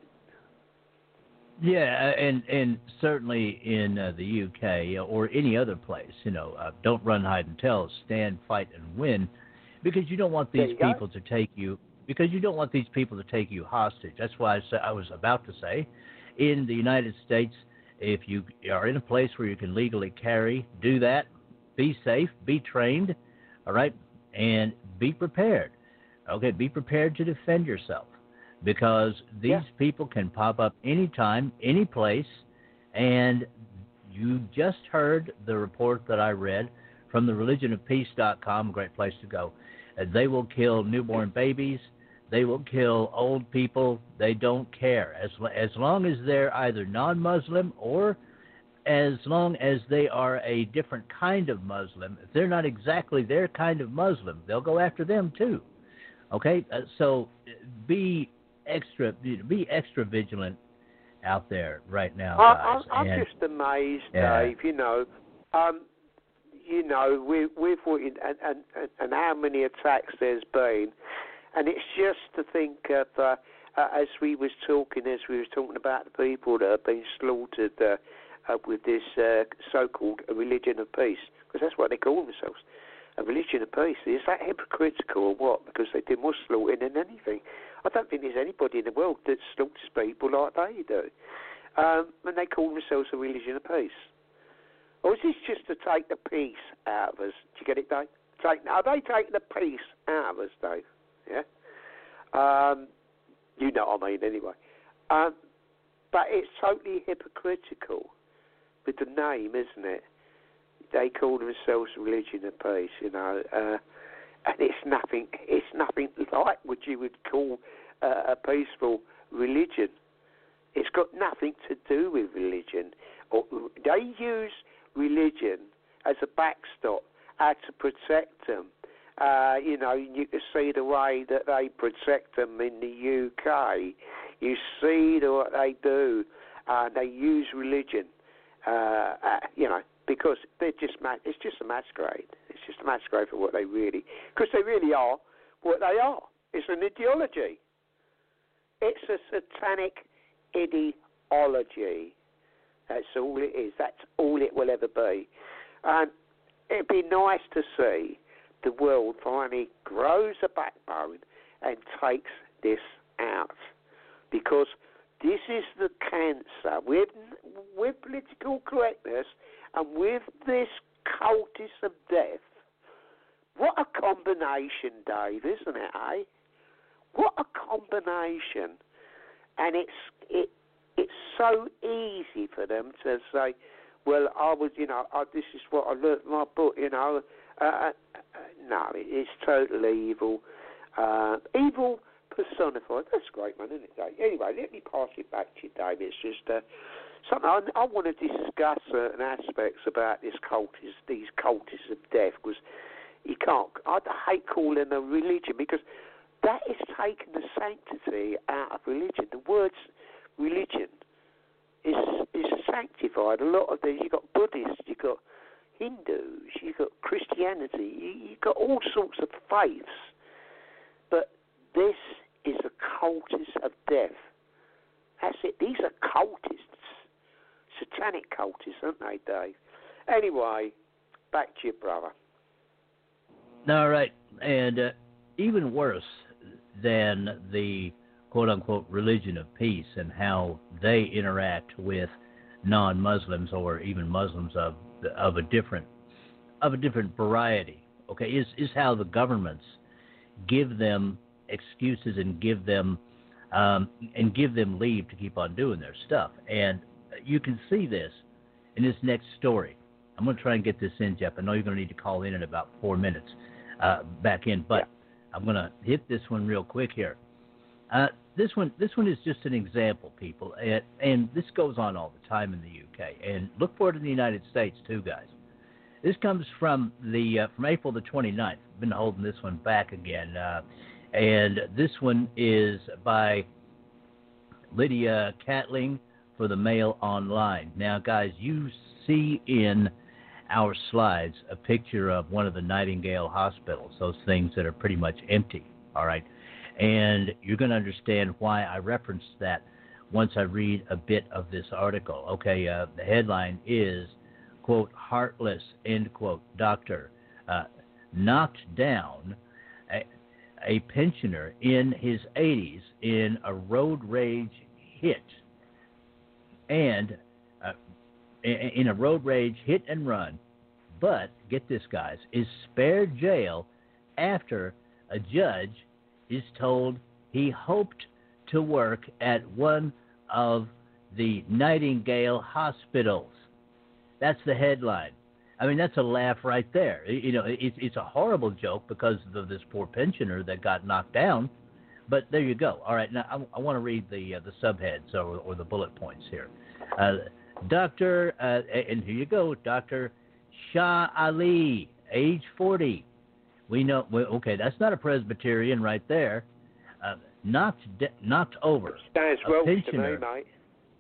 Yeah, and certainly in the UK or any other place, don't run, hide, and tell. Stand, fight, and win, because you don't want these people to take you. Because you don't want these people to take you hostage. That's why I was about to say, in the United States, if you are in a place where you can legally carry, do that. Be safe, be trained, all right, and be prepared. Okay, be prepared to defend yourself, because these people can pop up anytime, any place, and you just heard the report that I read from the religionofpeace.com, a great place to go. They will kill newborn babies. They will kill old people. They don't care. As long as they're either non-Muslim or as long as they are a different kind of Muslim. If they're not exactly their kind of Muslim, they'll go after them too. Okay? So be extra vigilant out there right now, guys. I'm just amazed, Dave. With what and how many attacks there's been, and it's just to think of as we was talking about the people that have been slaughtered with this so-called religion of peace, because that's what they call themselves, a religion of peace. Is that hypocritical or what? Because they do more slaughtering than anything. I don't think there's anybody in the world that slaughters people like they do, and they call themselves a religion of peace. Or is this just to take the peace out of us? Do you get it, Dave? Are they taking the peace out of us, Dave? Yeah? You know what I mean, anyway. But it's totally hypocritical with the name, isn't it? They call themselves a religion of peace, and it's nothing like what you would call a peaceful religion. It's got nothing to do with religion. They use religion as a backstop to protect them. You can see the way that they protect them in the UK. You see what they do. They use religion, because they're it's just a masquerade. It's just a masquerade for what they really, because they really are what they are. It's an ideology. It's a satanic ideology. That's all it is. That's all it will ever be. And it'd be nice to see the world finally grows a backbone and takes this out. Because this is the cancer. With political correctness and with this cultist of death, what a combination, Dave, isn't it, eh? What a combination. And it's so easy for them to say, well, this is what I learnt in my book, No, it's totally evil. Evil personified. That's great, man, isn't it, Dave? Anyway, let me pass it back to you, Dave. It's just something I want to discuss certain aspects about these cultists of death, because you can't. I hate calling them a religion, because that is taking the sanctity out of religion. The words religion is sanctified. A lot of these, you've got Buddhists, you've got Hindus, you've got Christianity, you've got all sorts of faiths. But this is a cultist of death. That's it. These are cultists. Satanic cultists, aren't they, Dave? Anyway, back to you, brother. All right. And even worse than the quote-unquote religion of peace and how they interact with non-Muslims or even Muslims of a different variety, okay, is how the governments give them excuses and give them leave to keep on doing their stuff. And you can see this in this next story. I'm going to try and get this in, Jeff. I know you're going to need to call in about 4 minutes back in, but I'm going to hit this one real quick here. This one is just an example, people, and this goes on all the time in the UK. And look for it in the United States too, guys. This comes from April the 29th. I've been holding this one back again, and this one is by Lydia Catling for the Mail Online. Now, guys, you see in our slides a picture of one of the Nightingale hospitals, those things that are pretty much empty, all right? And you're going to understand why I referenced that once I read a bit of this article. Okay, the headline is, quote, heartless, end quote, doctor knocked down a pensioner in his 80s in a road rage hit. And in a road rage hit and run, but, get this, guys, is spared jail after a judge is told he hoped to work at one of the Nightingale hospitals. That's the headline. I mean, that's a laugh right there. You know, it's a horrible joke because of this poor pensioner that got knocked down. But there you go. All right, now I want to read the subheads or the bullet points here. Doctor, and here you go, Dr. Shah Ali, age 40. We know, okay, that's not a Presbyterian right there. Knocked over. Stands a well pensioner. to me,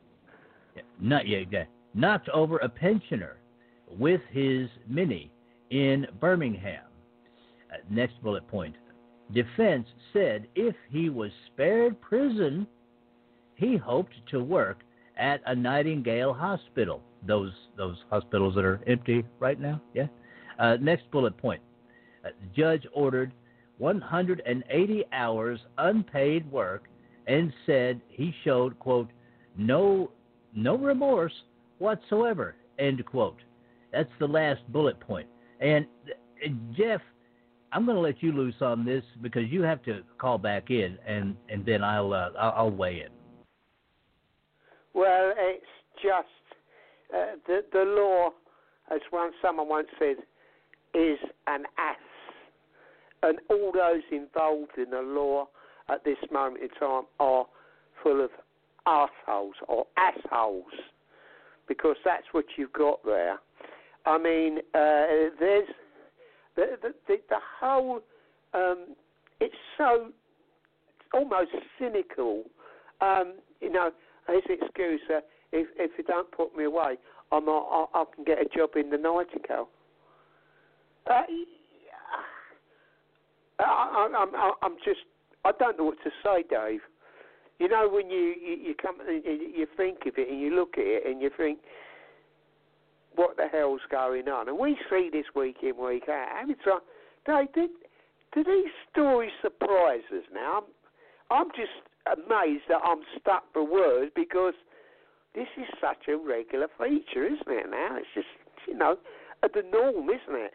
mate. Knocked over a pensioner with his Mini in Birmingham. Next bullet point. Defense said if he was spared prison, he hoped to work at a Nightingale hospital. Those hospitals that are empty right now, yeah? Next bullet point. The judge ordered 180 hours unpaid work and said he showed, quote, no remorse whatsoever, end quote. That's the last bullet point. And Jeff, I'm going to let you loose on this because you have to call back in, and then I'll weigh in. Well, it's just the law, as someone once said, is an ass. And all those involved in the law at this moment in time are full of arseholes or assholes, because that's what you've got there. I mean, there's the whole, it's so almost cynical, you know, his excuse, if you don't put me away, I can get a job in the Nightingale. I'm just, I don't know what to say, Dave. You know, when you come, you think of it and you look at it and you think, what the hell's going on? And we see this week in, week out. I mean, so, do these stories surprise us now? I'm just amazed that I'm stuck for words because this is such a regular feature, isn't it now? It's just, you know, the norm, isn't it?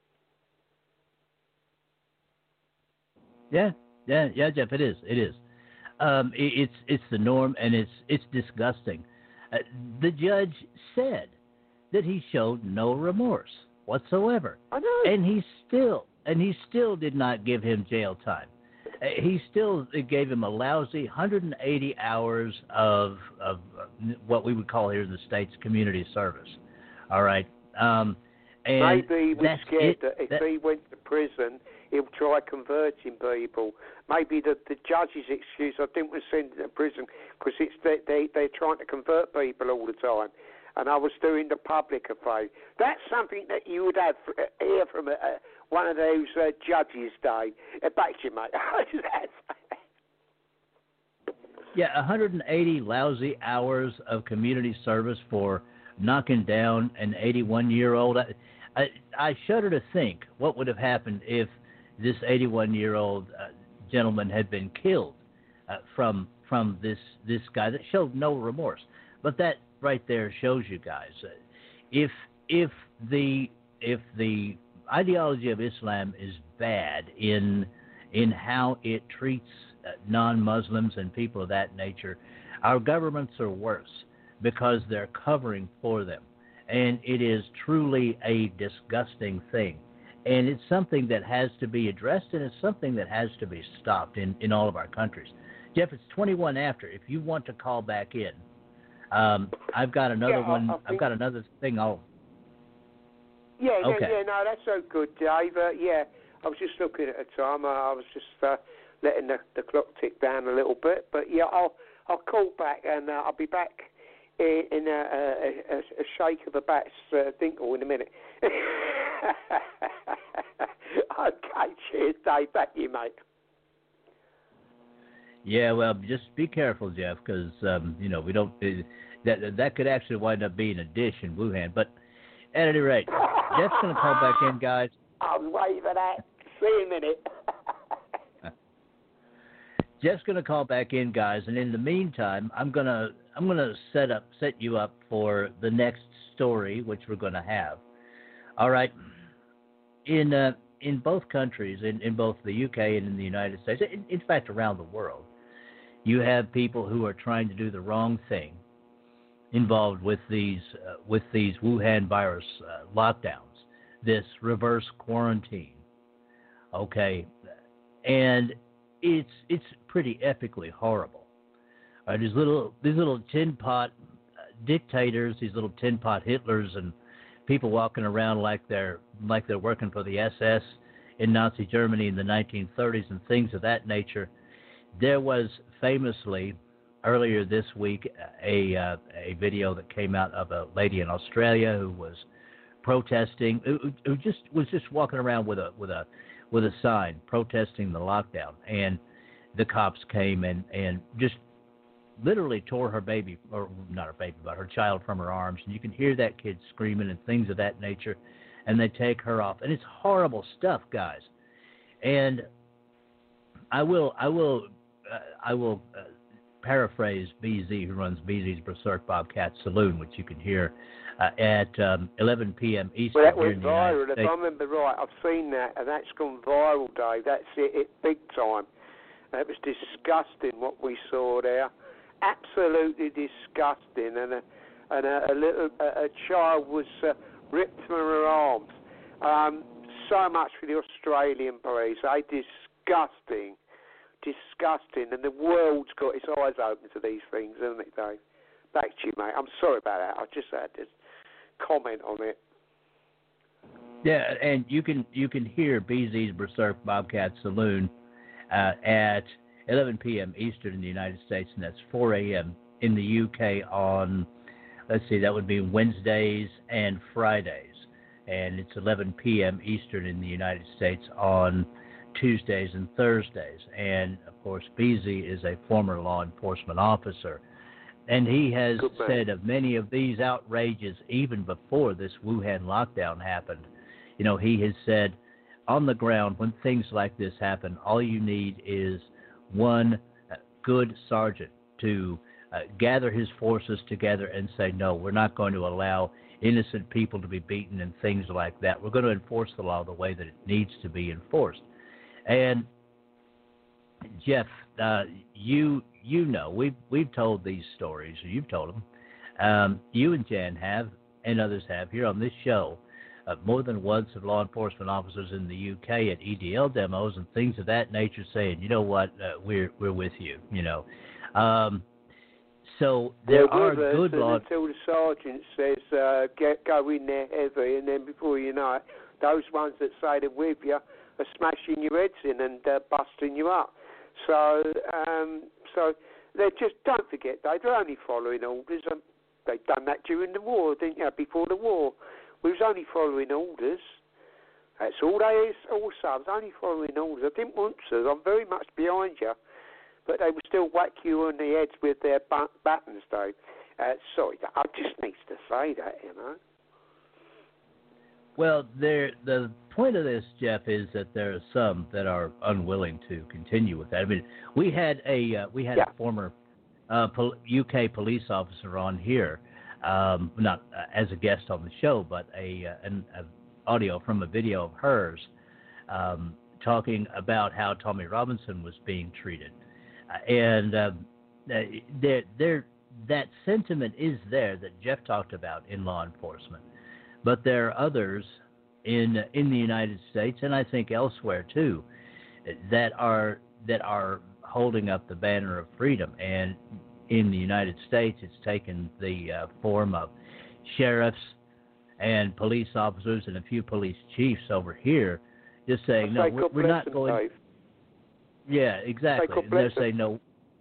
Yeah, Jeff, it is. It's the norm, and it's disgusting. The judge said that he showed no remorse whatsoever, I know. and he still did not give him jail time. He still gave him a lousy 180 hours of what we would call here in the States community service. All right. And maybe he was scared that if he went to prison, he'll try converting people. Maybe the judge's excuse, I didn't want to send him to prison because they're trying to convert people all the time. And I was doing the public a favour. That's something that you would hear from one of those judges, Dave. Back to you, mate. Yeah, 180 lousy hours of community service for knocking down an 81-year-old. I shudder to think what would have happened if this 81-year-old gentleman had been killed from this guy that showed no remorse. But that right there shows you guys, if the ideology of Islam is bad in how it treats non-Muslims and people of that nature, our governments are worse because they're covering for them. And it is truly a disgusting thing. And it's something that has to be addressed, and it's something that has to be stopped in all of our countries. Jeff, it's 21 after. If you want to call back in, I've got another one. I've got another thing. Okay. No, that's so good, Dave. I was just looking at the time. I was just letting the clock tick down a little bit. But yeah, I'll call back, and I'll be back in a shake of a bat's dinkle in a minute. Okay, cheers, Dave. Back to you, mate. Yeah, well, just be careful, Jeff, because we don't. That could actually wind up being a dish in Wuhan. But at any rate, Jeff's going to call back in, guys. I'll wait for that. See you in a minute. Jeff's going to call back in, guys, and in the meantime, I'm gonna set you up for the next story, which we're going to have. All right. In both countries, in both the UK and in the United States, in fact around the world, you have people who are trying to do the wrong thing involved with these Wuhan virus lockdowns, this reverse quarantine. Okay, and it's pretty epically horrible. These little tin pot dictators, these little tin pot Hitlers, and people walking around like they're working for the SS in Nazi Germany in the 1930s and things of that nature. There was famously earlier this week a video that came out of a lady in Australia who was protesting, who was just walking around with a sign protesting the lockdown, and the cops came and just literally tore her baby, or not her baby, but her child from her arms, and you can hear that kid screaming and things of that nature, and they take her off, and it's horrible stuff, guys. And I will paraphrase BZ, who runs BZ's Berserk Bobcat Saloon, which you can hear at 11 p.m. Eastern. Well, that here went in the United viral. States. If I remember right, I've seen that, and that's gone viral, Dave. That's it big time. It was disgusting what we saw there. Absolutely disgusting, and a child was ripped from her arms. So much for the Australian police. Disgusting, and the world's got its eyes open to these things, hasn't it, Dave? Back to you, mate. I'm sorry about that. I just had to comment on it. Yeah, and you can hear BZ's Berserk Bobcat Saloon at 11 p.m. Eastern in the United States, and that's 4 a.m. in the UK on, let's see, that would be Wednesdays and Fridays. And it's 11 p.m. Eastern in the United States on Tuesdays and Thursdays. And, of course, Beasy is a former law enforcement officer. And he has said of many of these outrages, even before this Wuhan lockdown happened, you know, he has said on the ground, when things like this happen, all you need is one good sergeant to gather his forces together and say, no, we're not going to allow innocent people to be beaten and things like that. We're going to enforce the law the way that it needs to be enforced. And Jeff, you know, we've told these stories, or you've told them. You and Jan have, and others have, here on this show, more than once of law enforcement officers in the UK at EDL demos and things of that nature saying, you know what, we're with you, you know. So there are good law. Until the sergeant says, go in there heavy, and then before you know it, those ones that say they're with you are smashing your heads in and busting you up. So they just, don't forget, they're only following orders. They've done that during the war, didn't you? Before the war, we was only following orders. That's all they is. Also, I was only following orders. I didn't want to. I'm very much behind you, but they would still whack you on the heads with their batons, though. Sorry, I just need to say that, you know. Well, the point of this, Jeff, is that there are some that are unwilling to continue with that. I mean, we had a former UK police officer on here, not as a guest on the show, but an audio from a video of hers talking about how Tommy Robinson was being treated, and that sentiment is there that Jeff talked about in law enforcement. But there are others in the United States, and I think elsewhere too, that are holding up the banner of freedom. And in the United States, it's taken the form of sheriffs and police officers and a few police chiefs over here, just saying no, we're not going. Dave. Yeah, exactly. And they're saying no.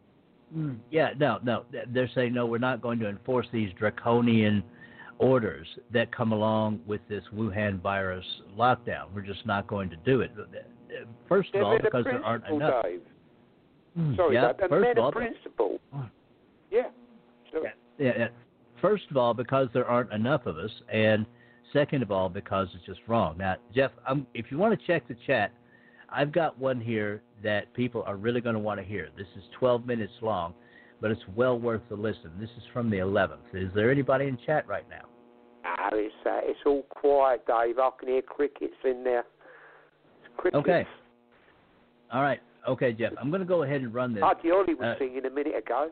No. They're saying no, we're not going to enforce these draconian orders that come along with this Wuhan virus lockdown. We're just not going to do it. First of all, because there aren't enough. Sorry, yeah, first of all, principle. Yeah. Sorry. Yeah. First of all, because there aren't enough of us, and second of all, because it's just wrong. Now, Jeff, if you want to check the chat, I've got one here that people are really going to want to hear. This is 12 minutes long, but it's well worth the listen. This is from the 11th. Is there anybody in chat right now? No, it's all quiet, Dave. I can hear crickets in there. It's crickets. Okay. All right. Okay, Jeff. I'm going to go ahead and run this. Artie Ollie was singing a minute ago.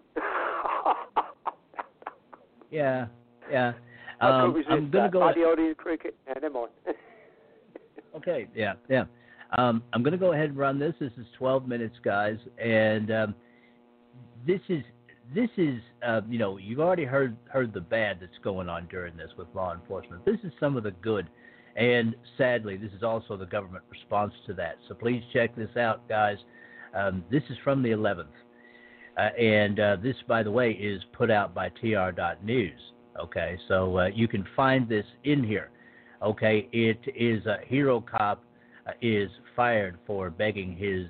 Yeah. I'm going to go. Artie Ollie and cricket. Yeah, never mind. Okay. Yeah. I'm going to go ahead and run this. This is 12 minutes, guys, and this is you know, you've already heard the bad that's going on during this with law enforcement. This is some of the good, and sadly, this is also the government response to that. So please check this out, guys. This is from the 11th, and this, by the way, is put out by tr.news. Okay, so you can find this in here. Okay, it is a hero cop is fired for begging his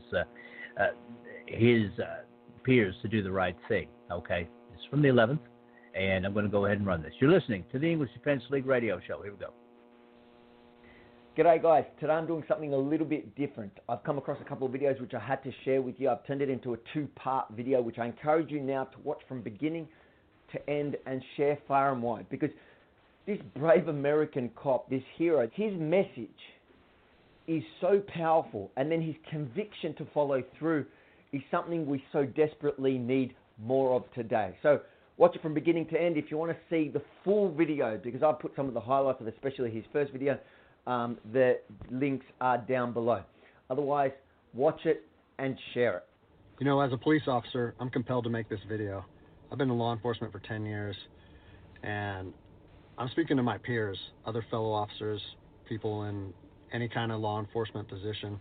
peers to do the right thing. Okay, it's from the 11th, and I'm going to go ahead and run this. You're listening to the English Defense League radio show. Here we go. G'day guys, today I'm doing something a little bit different. I've come across a couple of videos which I had to share with you. I've turned it into a 2-part video, which I encourage you now to watch from beginning to end and share far and wide, because this brave American cop, this hero, his message is so powerful, and then his conviction to follow through is something we so desperately need more of today. So watch it from beginning to end. If you want to see the full video, because I've put some of the highlights of especially his first video, the links are down below. Otherwise, watch it and share it. You know, as a police officer, I'm compelled to make this video. I've been in law enforcement for 10 years, and I'm speaking to my peers, other fellow officers, people in any kind of law enforcement position.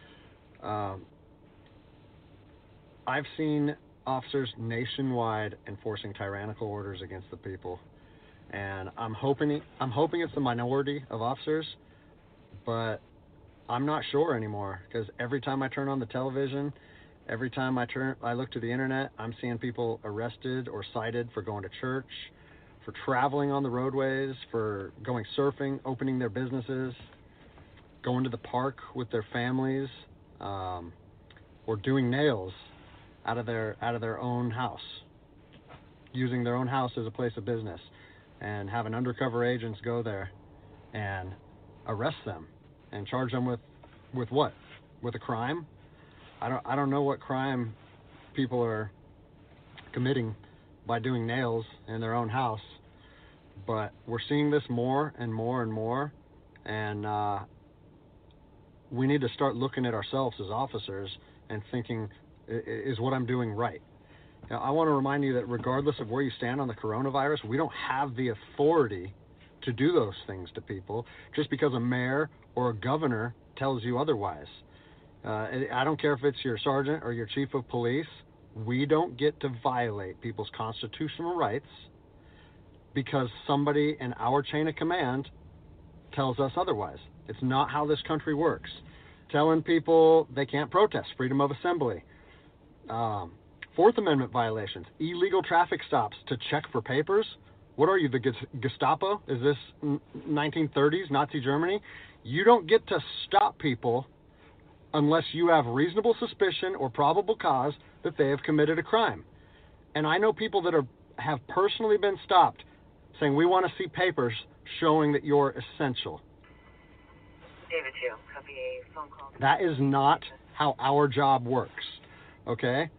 I've seen officers nationwide enforcing tyrannical orders against the people, and I'm hoping it's the minority of officers, but I'm not sure anymore, because every time I turn on the television, every time I look to the internet, I'm seeing people arrested or cited for going to church, for traveling on the roadways, for going surfing, opening their businesses, going to the park with their families, or doing nails out of their own house, using their own house as a place of business, and having undercover agents go there and arrest them and charge them with what? With a crime? I don't know what crime people are committing by doing nails in their own house, but we're seeing this more and more and more, and we need to start looking at ourselves as officers and thinking, is what I'm doing right? Now, I want to remind you that regardless of where you stand on the coronavirus, we don't have the authority to do those things to people just because a mayor or a governor tells you otherwise. I don't care if it's your sergeant or your chief of police. We don't get to violate people's constitutional rights because somebody in our chain of command tells us otherwise. It's not how this country works. Telling people they can't protest, freedom of assembly, Fourth Amendment violations, illegal traffic stops to check for papers. What are you, the Gestapo? Is this 1930s Nazi Germany? You don't get to stop people unless you have reasonable suspicion or probable cause that they have committed a crime. And I know people that have personally been stopped saying, we want to see papers showing that you're essential. David 2, copy a phone call. That is not how our job works, okay?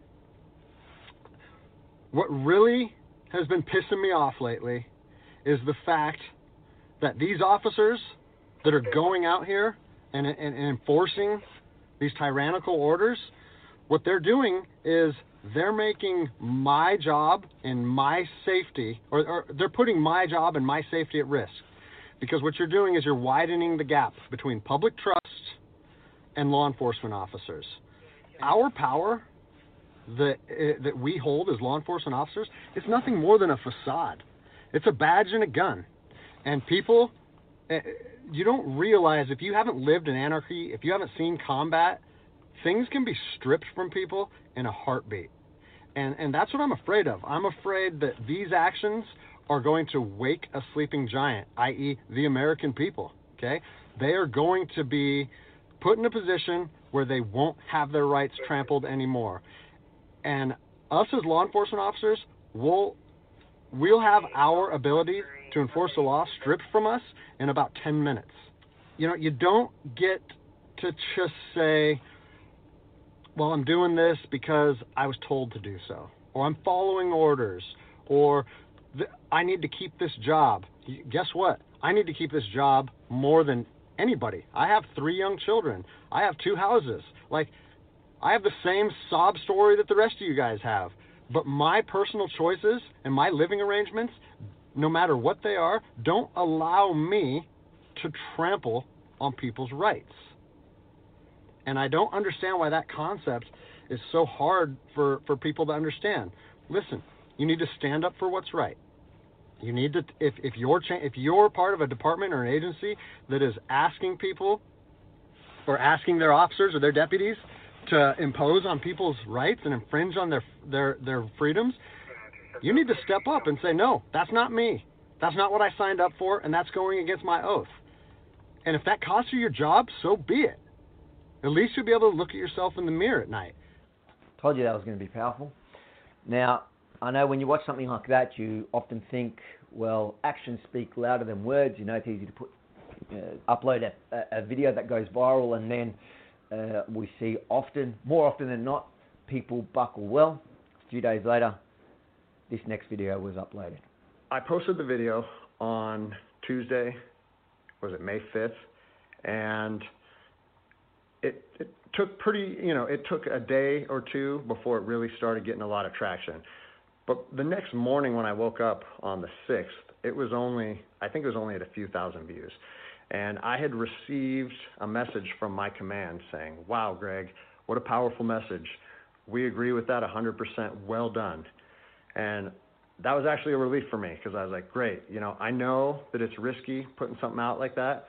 What really has been pissing me off lately is the fact that these officers that are going out here and enforcing these tyrannical orders, what they're doing is they're making my job and my safety, or they're putting my job and my safety at risk. Because what you're doing is you're widening the gap between public trust and law enforcement officers. Our power that we hold as law enforcement officers is nothing more than a facade. It's a badge and a gun. And people, you don't realize, if you haven't lived in anarchy, if you haven't seen combat, things can be stripped from people in a heartbeat. And that's what I'm afraid of. I'm afraid that these actions are going to wake a sleeping giant, i.e. the American people, okay? They are going to be put in a position where they won't have their rights trampled anymore. And us as law enforcement officers, we'll have our ability to enforce the law stripped from us in about 10 minutes. You know, you don't get to just say, well, I'm doing this because I was told to do so, or I'm following orders, or I need to keep this job. Guess what? I need to keep this job more than anybody. I have 3 young children. I have 2 houses. Like, I have the same sob story that the rest of you guys have. But my personal choices and my living arrangements, no matter what they are, don't allow me to trample on people's rights. And I don't understand why that concept is so hard for people to understand. Listen, you need to stand up for what's right. You need to, if you're part of a department or an agency that is asking people or asking their officers or their deputies to impose on people's rights and infringe on their freedoms, you need to step up and say, no, that's not me. That's not what I signed up for, and that's going against my oath. And if that costs you your job, so be it. At least you'll be able to look at yourself in the mirror at night. Told you that was going to be powerful. Now, I know when you watch something like that, you often think, well, actions speak louder than words. You know, it's easy to upload a video that goes viral, and then we see more often than not, people buckle well. A few days later, this next video was uploaded. I posted the video on Tuesday, was it May 5th? And it took it took a day or two before it really started getting a lot of traction. But the next morning when I woke up on the 6th, I think it was only at a few thousand views. And I had received a message from my command saying, wow, Greg, what a powerful message. We agree with that 100%. Well done. And that was actually a relief for me, because I was like, great, I know that it's risky putting something out like that,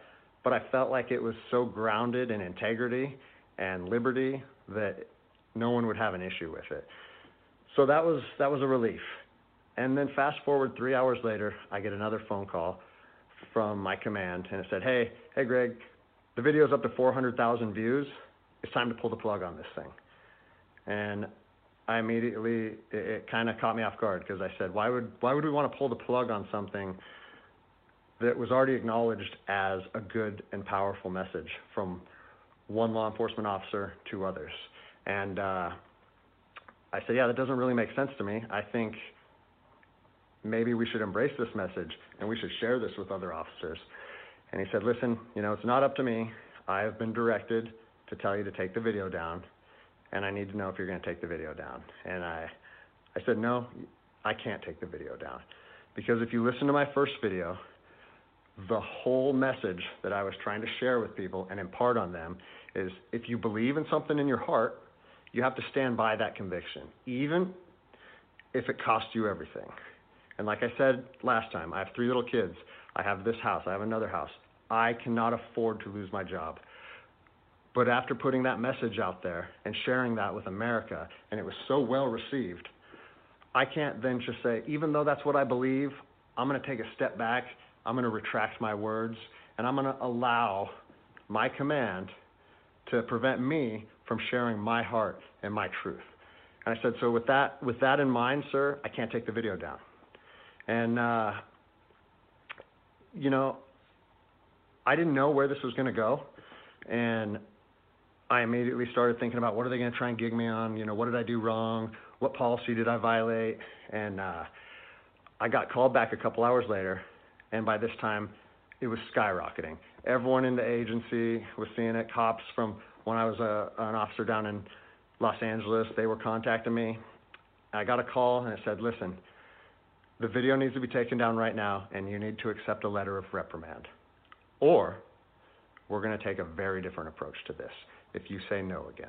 but I felt like it was so grounded in integrity and liberty that no one would have an issue with it. So that was a relief. And then fast forward 3 hours later, I get another phone call from my command, and it said, hey Greg, the video's up to 400,000 views. It's time to pull the plug on this thing. And I immediately, it kind of caught me off guard, because I said, why would we want to pull the plug on something that was already acknowledged as a good and powerful message from one law enforcement officer to others? And I said, yeah, that doesn't really make sense to me. I think maybe we should embrace this message and we should share this with other officers. And he said, listen, it's not up to me. I have been directed to tell you to take the video down, and I need to know if you're going to take the video down. And I said, no, I can't take the video down. Because if you listen to my first video, the whole message that I was trying to share with people and impart on them is, if you believe in something in your heart, you have to stand by that conviction, even if it costs you everything. And like I said last time, I have 3 little kids. I have this house. I have another house. I cannot afford to lose my job. But after putting that message out there and sharing that with America, and it was so well received, I can't then just say, even though that's what I believe, I'm going to take a step back, I'm going to retract my words, and I'm going to allow my command to prevent me from sharing my heart and my truth. And I said, so with that in mind, sir, I can't take the video down. And, I didn't know where this was going to go. And I immediately started thinking about, what are they going to try and gig me on? What did I do wrong? What policy did I violate? And I got called back a couple hours later, and by this time, it was skyrocketing. Everyone in the agency was seeing it. Cops from when I was an officer down in Los Angeles, they were contacting me. I got a call, and it said, listen, the video needs to be taken down right now, and you need to accept a letter of reprimand. Or we're going to take a very different approach to this if you say no again.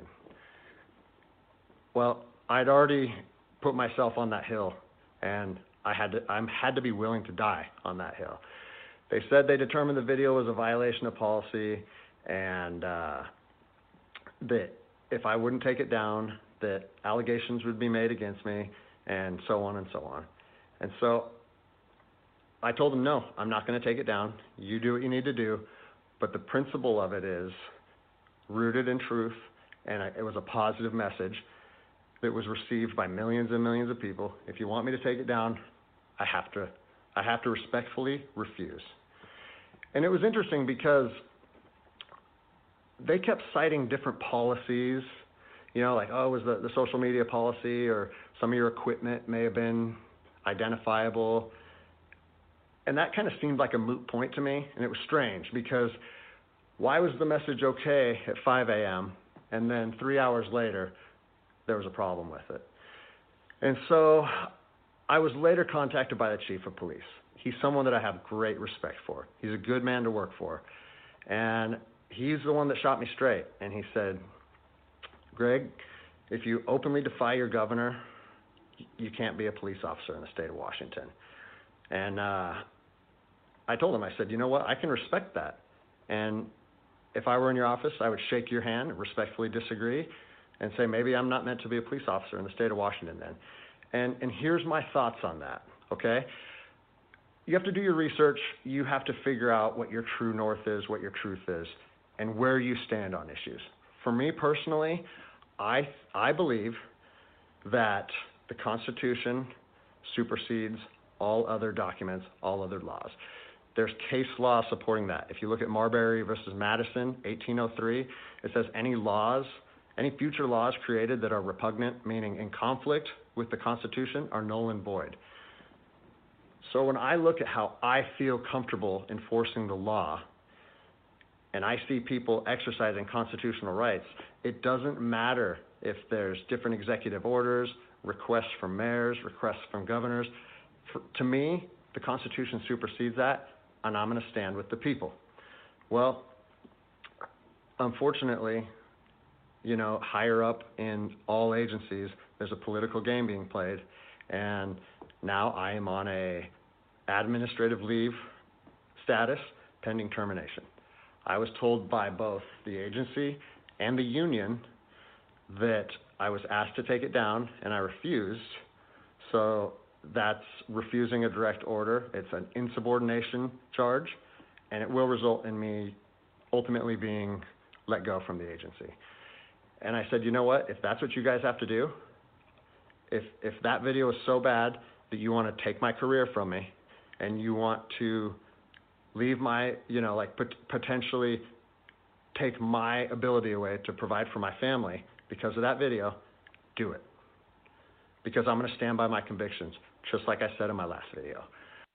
Well, I'd already put myself on that hill, and I had to be willing to die on that hill. They said they determined the video was a violation of policy, and that if I wouldn't take it down, that allegations would be made against me, and so on and so on. And so I told them, no, I'm not going to take it down. You do what you need to do. But the principle of it is rooted in truth, and it was a positive message that was received by millions and millions of people. If you want me to take it down, I have to respectfully refuse. And it was interesting because they kept citing different policies, like, oh, it was the social media policy, or some of your equipment may have been identifiable. And that kind of seemed like a moot point to me, and it was strange, because why was the message okay at 5 a.m., and then 3 hours later, there was a problem with it? And so I was later contacted by the chief of police. He's someone that I have great respect for. He's a good man to work for. And he's the one that shot me straight. And he said, Greg, if you openly defy your governor, you can't be a police officer in the state of Washington. And I told him, I said, you know what, I can respect that. And if I were in your office, I would shake your hand, respectfully disagree, and say, maybe I'm not meant to be a police officer in the state of Washington then. And here's my thoughts on that, okay? You have to do your research. You have to figure out what your true north is, what your truth is, and where you stand on issues. For me personally, I believe that the Constitution supersedes all other documents, all other laws. There's case law supporting that. If you look at Marbury versus Madison, 1803, it says any future laws created that are repugnant, meaning in conflict with the Constitution, are null and void. So when I look at how I feel comfortable enforcing the law, and I see people exercising constitutional rights, it doesn't matter if there's different executive orders, requests from mayors, requests from governors. To me, the Constitution supersedes that, and I'm going to stand with the people. Well, unfortunately, higher up in all agencies, there's a political game being played, and now I am on a administrative leave status pending termination. I was told by both the agency and the union that I was asked to take it down, and I refused. So that's refusing a direct order. It's an insubordination charge, and it will result in me ultimately being let go from the agency. And I said, you know what? If that's what you guys have to do, if that video is so bad that you want to take my career from me and you want to leave my, potentially take my ability away to provide for my family because of that video, do it. Because I'm going to stand by my convictions, just like I said in my last video.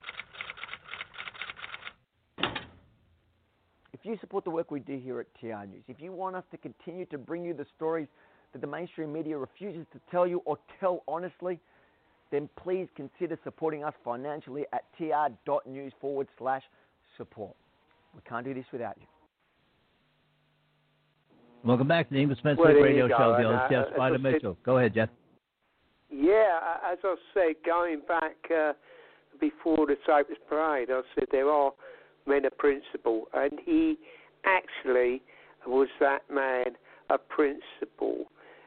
If you support the work we do here at TR News, if you want us to continue to bring you the stories that the mainstream media refuses to tell you or tell honestly, then please consider supporting us financially at tr.news/support. We can't do this without you. Welcome back to the English Men's League Radio Show. The host, Jeff Spider Mitchell. Go ahead, Jeff. Yeah, as I said, going back before the Cyprus Parade, I said there are men of principle, and he actually was that man of principle.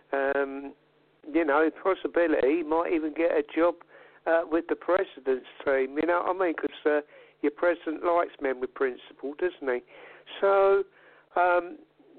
Possibility he might even get a job with the president's team, you know what I mean? Because your president likes men with principle, doesn't he? So, but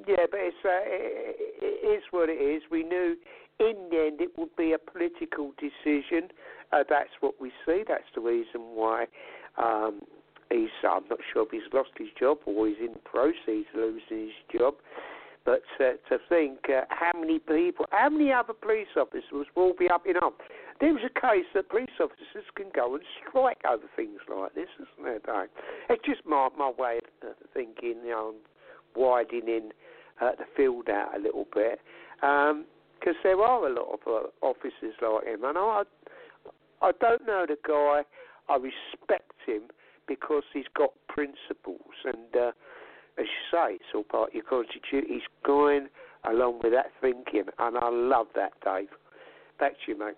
it is what it is. We knew in the end it would be a political decision. That's what we see. That's the reason why I'm not sure if he's lost his job or he's in the process of losing his job. But to think how many other police officers will be up in arms. There was a case that police officers can go and strike over things like this, isn't there, Dave? It's just my way of thinking, widening the field out a little bit. Because there are a lot of officers like him. And I don't know the guy. I respect him because he's got principles. And as you say, it's all part of your constitution. He's going along with that thinking. And I love that, Dave. Back to you, mate.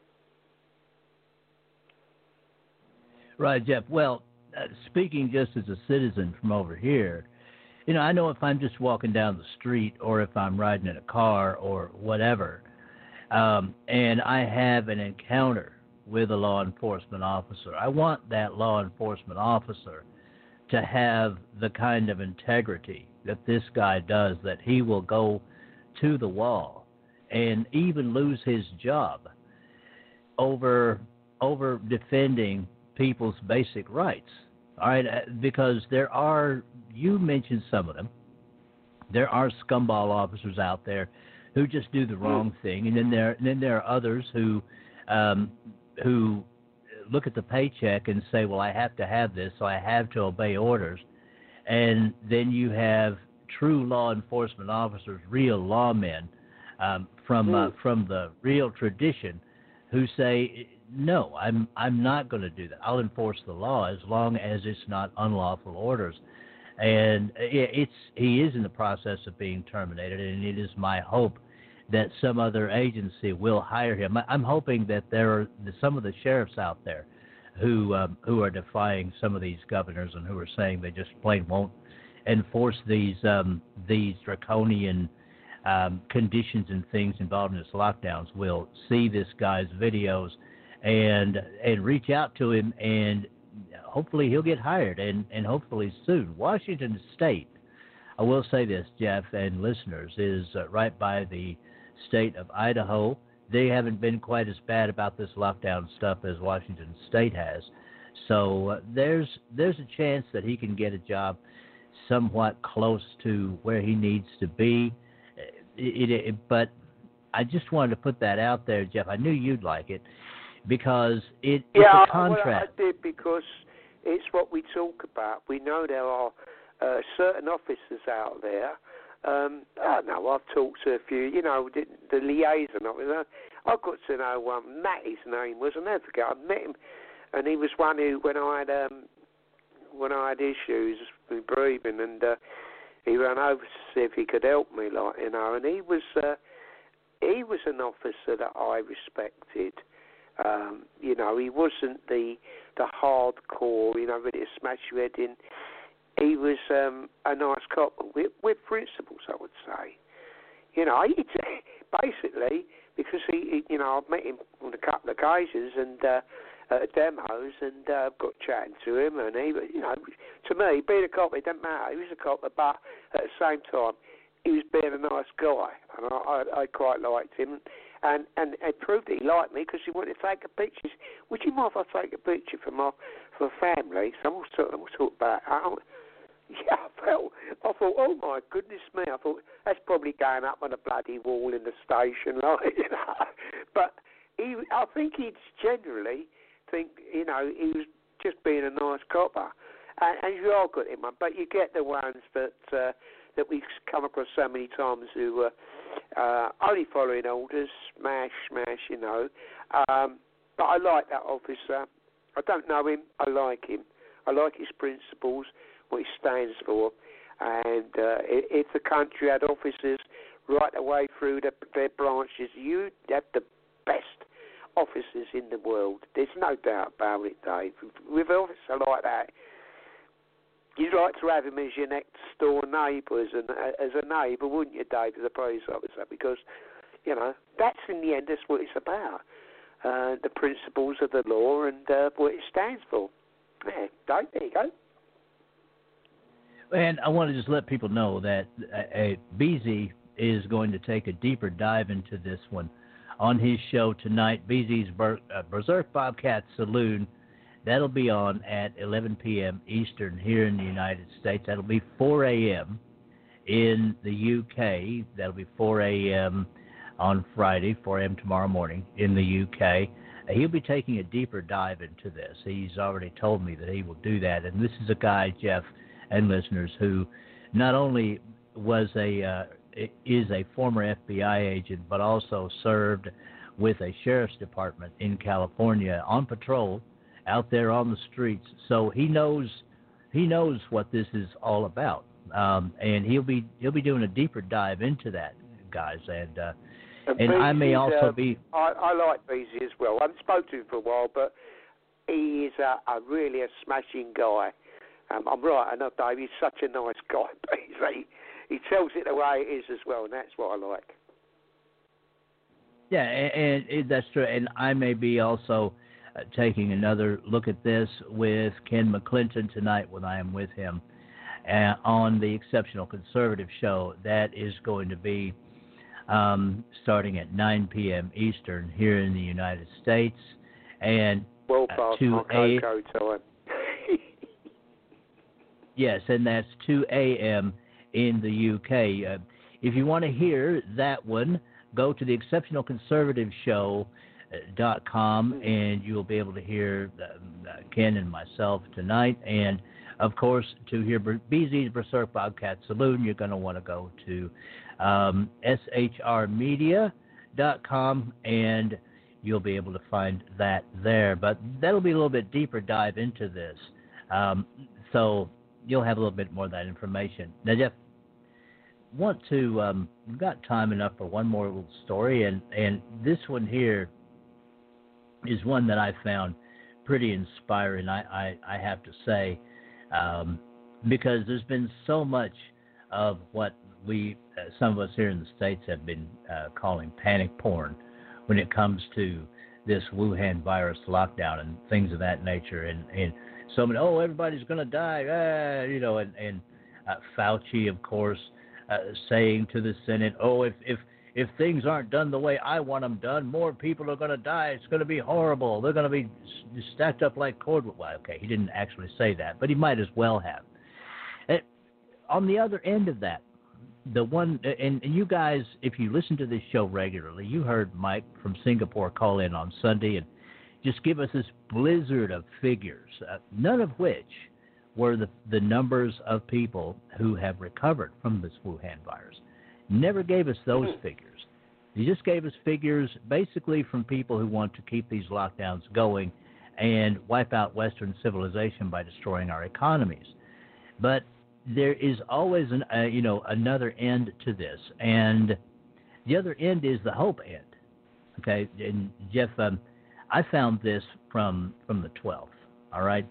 Right, Jeff. Well, speaking just as a citizen from over here, I know if I'm just walking down the street or if I'm riding in a car or whatever, and I have an encounter with a law enforcement officer, I want that law enforcement officer to have the kind of integrity that this guy does, that he will go to the wall and even lose his job over defending people's basic rights. All right, because you mentioned some of them. There are scumball officers out there who just do the wrong thing, and then there are others who look at the paycheck and say, well, I have to have this, so I have to obey orders. And then you have true law enforcement officers, real lawmen from the real tradition, who say, no, I'm not going to do that. I'll enforce the law as long as it's not unlawful orders. And he is in the process of being terminated, and it is my hope that some other agency will hire him. I'm hoping that there are some of the sheriffs out there who are defying some of these governors and who are saying they just plain won't enforce these draconian conditions and things involved in this lockdowns will see this guy's videos and reach out to him, and hopefully he'll get hired and hopefully soon. Washington State, I will say this, Jeff and listeners, is right by the state of Idaho. They haven't been quite as bad about this lockdown stuff as Washington State has. So there's a chance that he can get a job somewhat close to where he needs to be. But I just wanted to put that out there, Jeff. I knew you'd like it because it's a contract. I did, because it's what we talk about. We know there are certain officers out there. I've talked to a few, the liaison officer. I got to know Matt, his name was, I'll never forget. I met him, and he was one who, when I had issues with breathing, and he ran over to see if he could help me, and he was an officer that I respected. He wasn't the hardcore, ready to smash your head in. he was a nice cop with principles, I would say. You know, basically, because he, you know, I've met him on a couple of occasions and at demos, and got chatting to him, and he, you know, to me, being a cop, it doesn't matter. He was a cop, but at the same time, he was being a nice guy, and I quite liked him. And it proved that he liked me because he wanted to take a picture. Would you mind if I take a picture for family? So we'll talk about it. Yeah, I thought, oh my goodness me! I thought that's probably going up on a bloody wall in the station, like, you know. But I think he'd generally think, you know, he was just being a nice copper, and you are good at him. But you get the ones that we've come across so many times who only following orders, smash, you know. But I like that officer. I don't know him. I like him. I like his principles, what he stands for. And if the country had officers right away through their branches, you'd have the best officers in the world. There's no doubt about it, Dave. With an officer like that, you'd like to have him as your next door neighbour, as a neighbour, wouldn't you, Dave, as a police officer? Because, you know, that's in the end, that's what it's about. The principles of the law and what it stands for. Yeah, Dave, there you go. And I want to just let people know that BZ is going to take a deeper dive into this one on his show tonight, BZ's Berserk Bobcat Saloon. That'll be on at 11 p.m. Eastern here in the United States. That'll be 4 a.m. in the UK. That'll be 4 a.m. on Friday, 4 a.m. tomorrow morning in the UK. He'll be taking a deeper dive into this. He's already told me that he will do that. And this is a guy, Jeff and listeners, who not only is a former FBI agent, but also served with a sheriff's department in California on patrol out there on the streets. So he knows what this is all about, and he'll be doing a deeper dive into that, guys. And I may also be. I like BZ as well. I haven't spoken to him for a while, but he is really a smashing guy. I'm right, I know, Dave. He's such a nice guy, BZ. He tells it the way it is as well, and that's what I like. Yeah, and that's true. And I may be also taking another look at this with Ken McClinton tonight when I am with him on the Exceptional Conservative Show. That is going to be starting at 9 p.m. Eastern here in the United States. And well past my cocoa time. Yes, and that's 2 a.m. in the UK. If you want to hear that one, go to the Exceptional Conservative Show.com, and you'll be able to hear Ken and myself tonight. And, of course, to hear BZ's Berserk Bobcat Saloon, you're going to want to go to shrmedia.com, and you'll be able to find that there. But that'll be a little bit deeper dive into this. So you'll have a little bit more of that information. Now, Jeff, we've got time enough for one more little story, and this one here is one that I found pretty inspiring, I have to say, because there's been so much of what some of us here in the States have been calling panic porn when it comes to this Wuhan virus lockdown and things of that nature, and so many, everybody's going to die, and Fauci, of course, saying to the Senate, if things aren't done the way I want them done, more people are going to die. It's going to be horrible. They're going to be stacked up like cordwood. Well, okay, he didn't actually say that, but he might as well have. On the other end of that, the one, and you guys, if you listen to this show regularly, you heard Mike from Singapore call in on Sunday and just give us this blizzard of figures, none of which were the numbers of people who have recovered from this Wuhan virus. Never gave us those figures. He just gave us figures basically from people who want to keep these lockdowns going and wipe out Western civilization by destroying our economies. But there is always another end to this, and the other end is the hope end. Okay, and Jeff, I found this from the 12th. All right,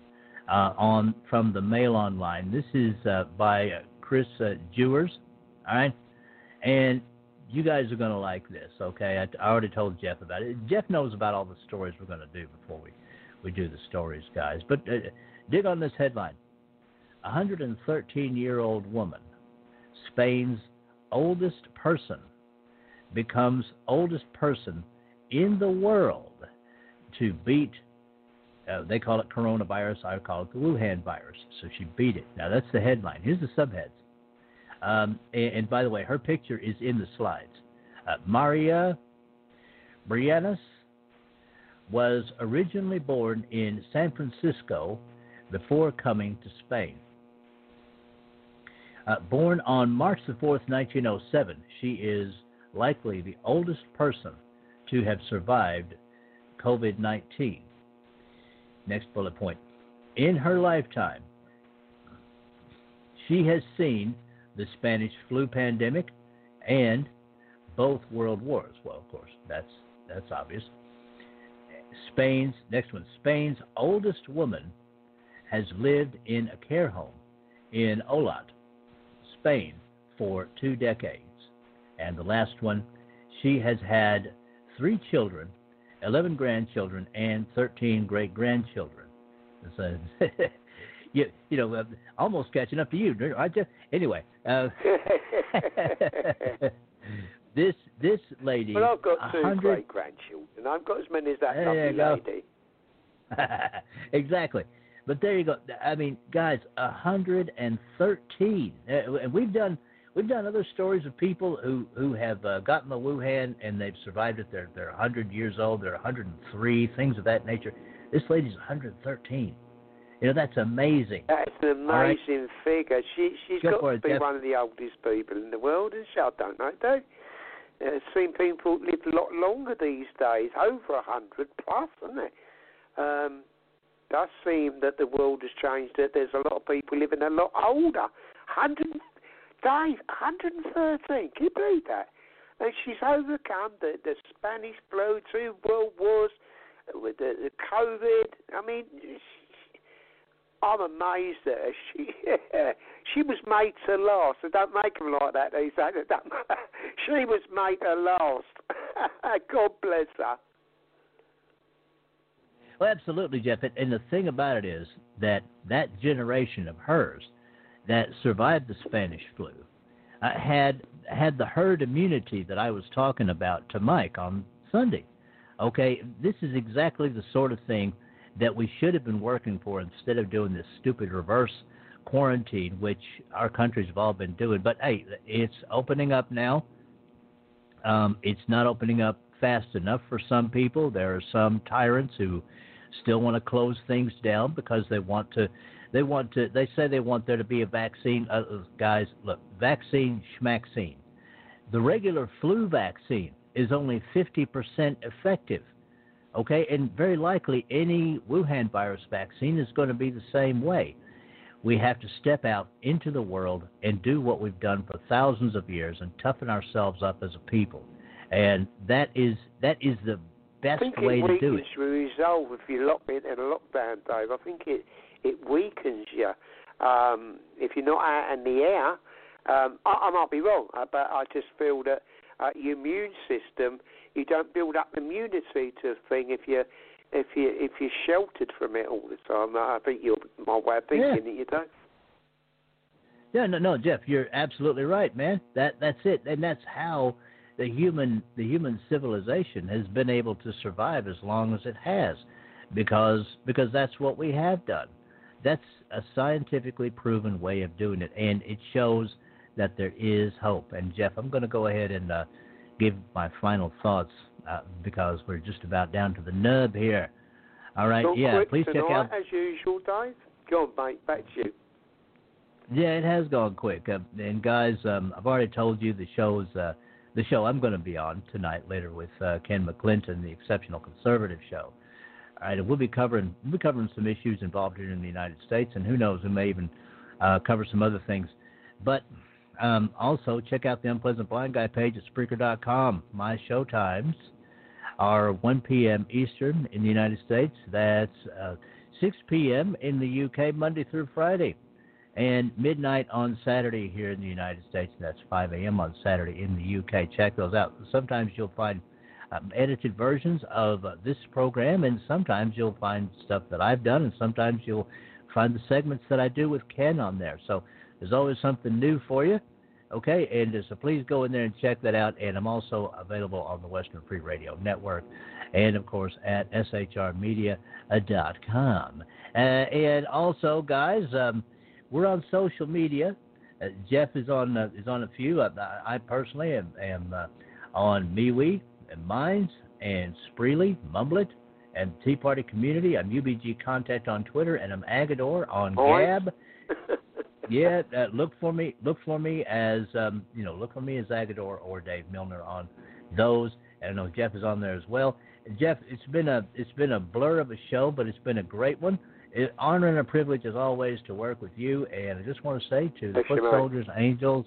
from the Mail Online. This is by Chris Jewers, all right? And you guys are going to like this, okay? I already told Jeff about it. Jeff knows about all the stories we're going to do before we do the stories, guys. But dig on this headline. 113-year-old woman, Spain's oldest person, becomes oldest person in the world to beat, they call it coronavirus, I call it the Wuhan virus. So she beat it. Now, that's the headline. Here's the subheads. And by the way, her picture is in the slides. Maria Brianas was originally born in San Francisco before coming to Spain. Born on March the 4th, 1907, she is likely the oldest person to have survived COVID-19. Next bullet point. In her lifetime, she has seen the Spanish flu pandemic and both world wars. Well, of course, that's obvious. Spain's oldest woman has lived in a care home in Olot, Spain, for 2 decades. And the last one, she has had 3 children, 11 grandchildren, and 13 great-grandchildren. So, you know, almost catching up to you, aren't you? Anyway, this lady. Well, I've got 2 great-grandchildren. I've got as many as that lovely lady. Exactly. But there you go. I mean, guys, 113. And we've done other stories of people who have gotten the Wuhan and they've survived it. They're 100 years old. They're 103, things of that nature. This lady's 113. You know, that's amazing. That's an amazing figure. She's got to be one of the oldest people in the world, and I don't know, I've seen people live a lot longer these days, over 100 plus, isn't it? Does seem that the world has changed, that there's a lot of people living a lot older. 113, can you believe that? And she's overcome the Spanish flu, 2 world wars, with the COVID. I mean, I'm amazed at her. She was made to last. They don't make them like that these days. She was made to last. God bless her. Well, absolutely, Jeff. And the thing about it is that generation of hers that survived the Spanish flu had the herd immunity that I was talking about to Mike on Sunday. Okay, this is exactly the sort of thing that we should have been working for instead of doing this stupid reverse quarantine, which our countries have all been doing. But, hey, it's opening up now. It's not opening up fast enough for some people. There are some tyrants who still want to close things down because they say they want there to be a vaccine. Guys, look, vaccine schmaxine. The regular flu vaccine is only 50% effective. Okay, and very likely any Wuhan virus vaccine is going to be the same way. We have to step out into the world and do what we've done for thousands of years and toughen ourselves up as a people. And that is the best way to do it. I think it weakens your resolve if you lock in a lockdown, Dave. I think it weakens you. If you're not out in the air, I might be wrong, but I just feel that your immune system, you don't build up immunity to a thing if you're sheltered from it all the time. I think you're my way of thinking that you don't. Yeah, no, Jeff, you're absolutely right, man. That's it, and that's how the human civilization has been able to survive as long as it has, because that's what we have done. That's a scientifically proven way of doing it, and it shows that there is hope. And Jeff, I'm going to go ahead and give my final thoughts because we're just about down to the nub here. All right, please check out as usual, Dave. Go on, mate, back to you. Yeah, it has gone quick. And guys, I've already told you the show I'm going to be on tonight later with Ken McClinton, the Exceptional Conservative Show. All right, and we'll be covering some issues involved here in the United States, and who knows, we may even cover some other things. But also check out the Unpleasant Blind Guy page at Spreaker.com. My show times are 1 p.m. Eastern in the United States. That's 6 p.m. in the UK, Monday through Friday, and midnight on Saturday here in the United States. That's 5 a.m. on Saturday in the UK. Check those out. Sometimes you'll find edited versions of this program, and sometimes you'll find stuff that I've done, and sometimes you'll find the segments that I do with Ken on there. So there's always something new for you. Okay, and so please go in there and check that out. And I'm also available on the Western Free Radio Network, and of course at shrmedia.com. And also, guys, we're on social media. Jeff is on a few. I personally am on MeWe and Minds and Spreely, Mumblet, and Tea Party Community. I'm UBG Contact on Twitter, and I'm Agador on Gab. Yeah, look for me as Agador or Dave Milner on those. And I know Jeff is on there as well. Jeff, it's been a blur of a show, but it's been a great one. Honor and a privilege as always to work with you. And I just want to say to the Foot Soldiers, Angels,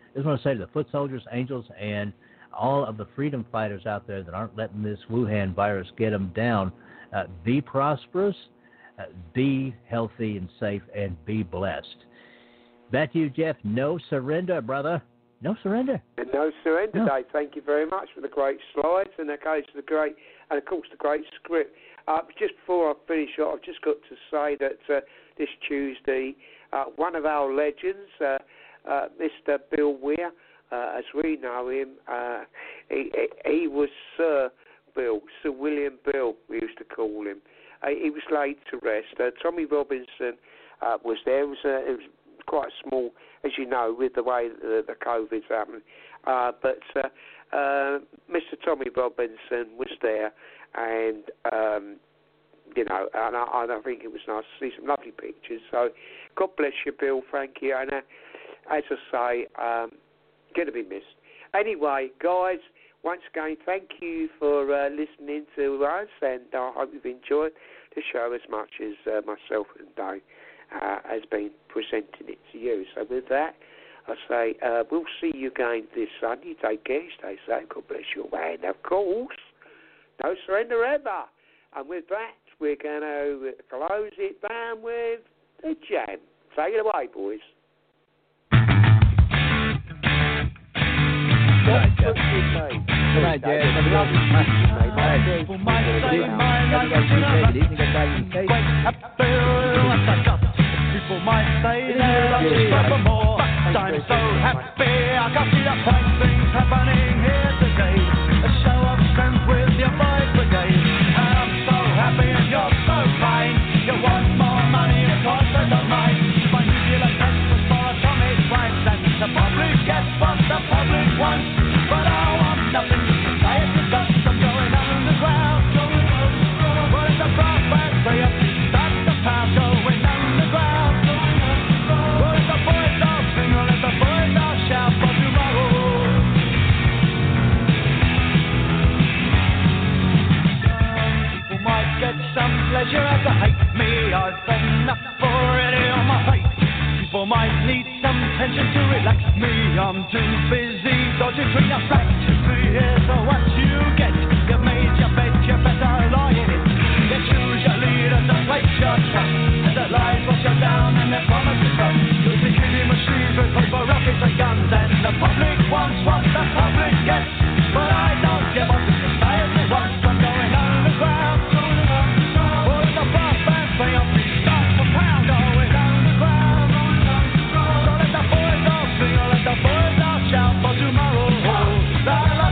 and all of the freedom fighters out there that aren't letting this Wuhan virus get them down, be prosperous, be healthy and safe, and be blessed. Back to you, Jeff. No surrender, brother. No surrender. And no surrender, Dave. Thank you very much for the great slides and of course the great script. Just before I finish up, I've just got to say that this Tuesday, one of our legends, Mr. Bill Weir, as we know him, he was Sir Bill, Sir William Bill, we used to call him. He was laid to rest. Tommy Robinson was there. It was quite small, as you know, with the way the COVID's happening. But Mr. Tommy Robinson was there, and and I think it was nice to see some lovely pictures. So God bless you, Bill. Thank you. And as I say, going to be missed. Anyway, guys, once again, thank you for listening to us, and I hope you've enjoyed the show as much as myself and Dave has been presenting it to you. So with that, I say we'll see you again this Sunday. Take care, stay safe, God bless you, and of course, no surrender ever. And with that, we're going to close it down with the jam. Take it away, boys. Good night, Jeff. Good night, Jeff. People might say my life is a people might say that I'm just for more. I'm so happy I can see the fine things happening here today. A show of strength with your boys brigade. I'm so happy and you're so kind. You want more money, of course I don't mind. My nuclear transfers for atomic crimes, and the public gets what the public wants. But I want nothing to say it to us. I'm going underground. What is the prospect for you? That's the path going underground. What is the boys all sing? What is the boys all shout for tomorrow? People might get some pleasure as I hate me. I've enough already on my plate. People might need some tension to relax me. I'm too busy dodging between your flat. Here's what you get. You made your bed, you better lie in it. You choose your leaders and place your trust. And the lies wash you down and their promises run. You'll be killing machines with paper rockets and guns. And the public wants what the public gets. But I don't give up the society wants. I'm going underground. All of the brass bands play on me. Start for pound going underground. So let the boys all sing, or let the boys all shout for tomorrow. La la.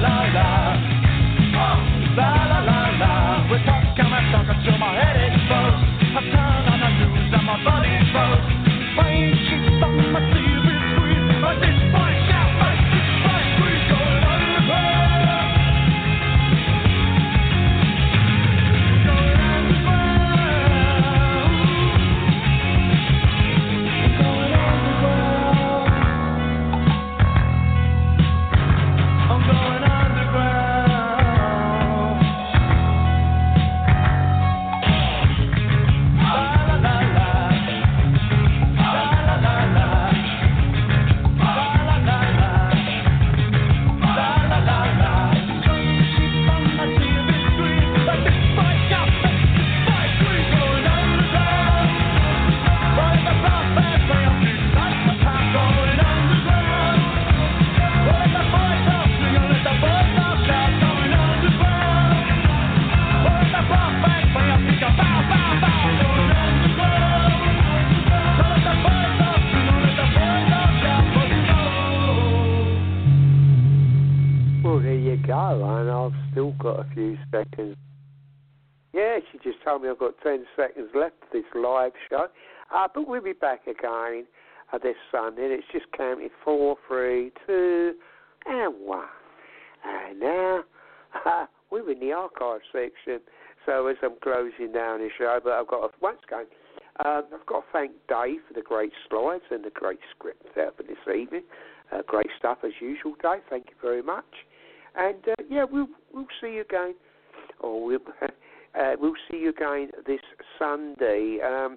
go, and I've still got a few seconds. Yeah, she just told me I've got 10 seconds left of this live show. But we'll be back again this Sunday. It's just counting 4, 3, 2, and 1. And now we're in the archive section. So as I'm closing down the show, but I've got to thank Dave for the great slides and the great script there for this evening. Great stuff as usual, Dave. Thank you very much. And we'll see you again. Or we'll see you again this Sunday.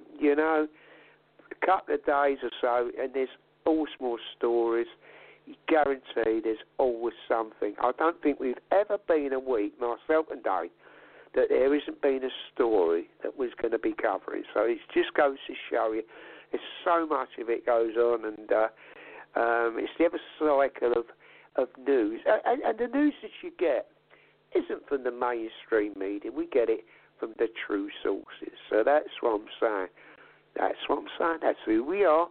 A couple of days or so, and there's always more stories. You guarantee there's always something. I don't think we've ever been a week, myself and Dave, that there isn't been a story that we're going to be covering. So it just goes to show you there's so much of it goes on, and it's the ever cycle of news. And the news that you get isn't from the mainstream media. We get it from the true sources. So that's what I'm saying. That's who we are.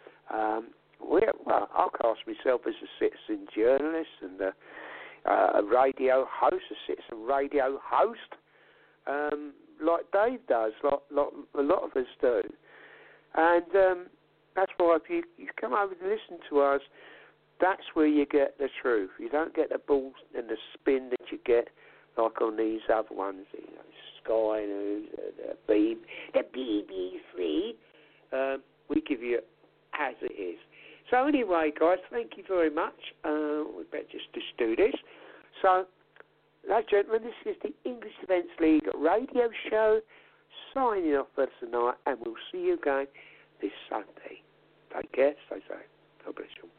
I'll cast myself as a citizen journalist and a radio host, a citizen radio host, like Dave does, like a lot of us do. And that's why if you come over to listen to us, that's where you get the truth. You don't get the balls and the spin that you get like on these other ones, Sky News, the BBC. We give you as it is. So anyway, guys, thank you very much. We better just do this. So, ladies and gentlemen, this is the English Defence League radio show, signing off for tonight, and we'll see you again this Sunday. Take care, stay safe. God bless you.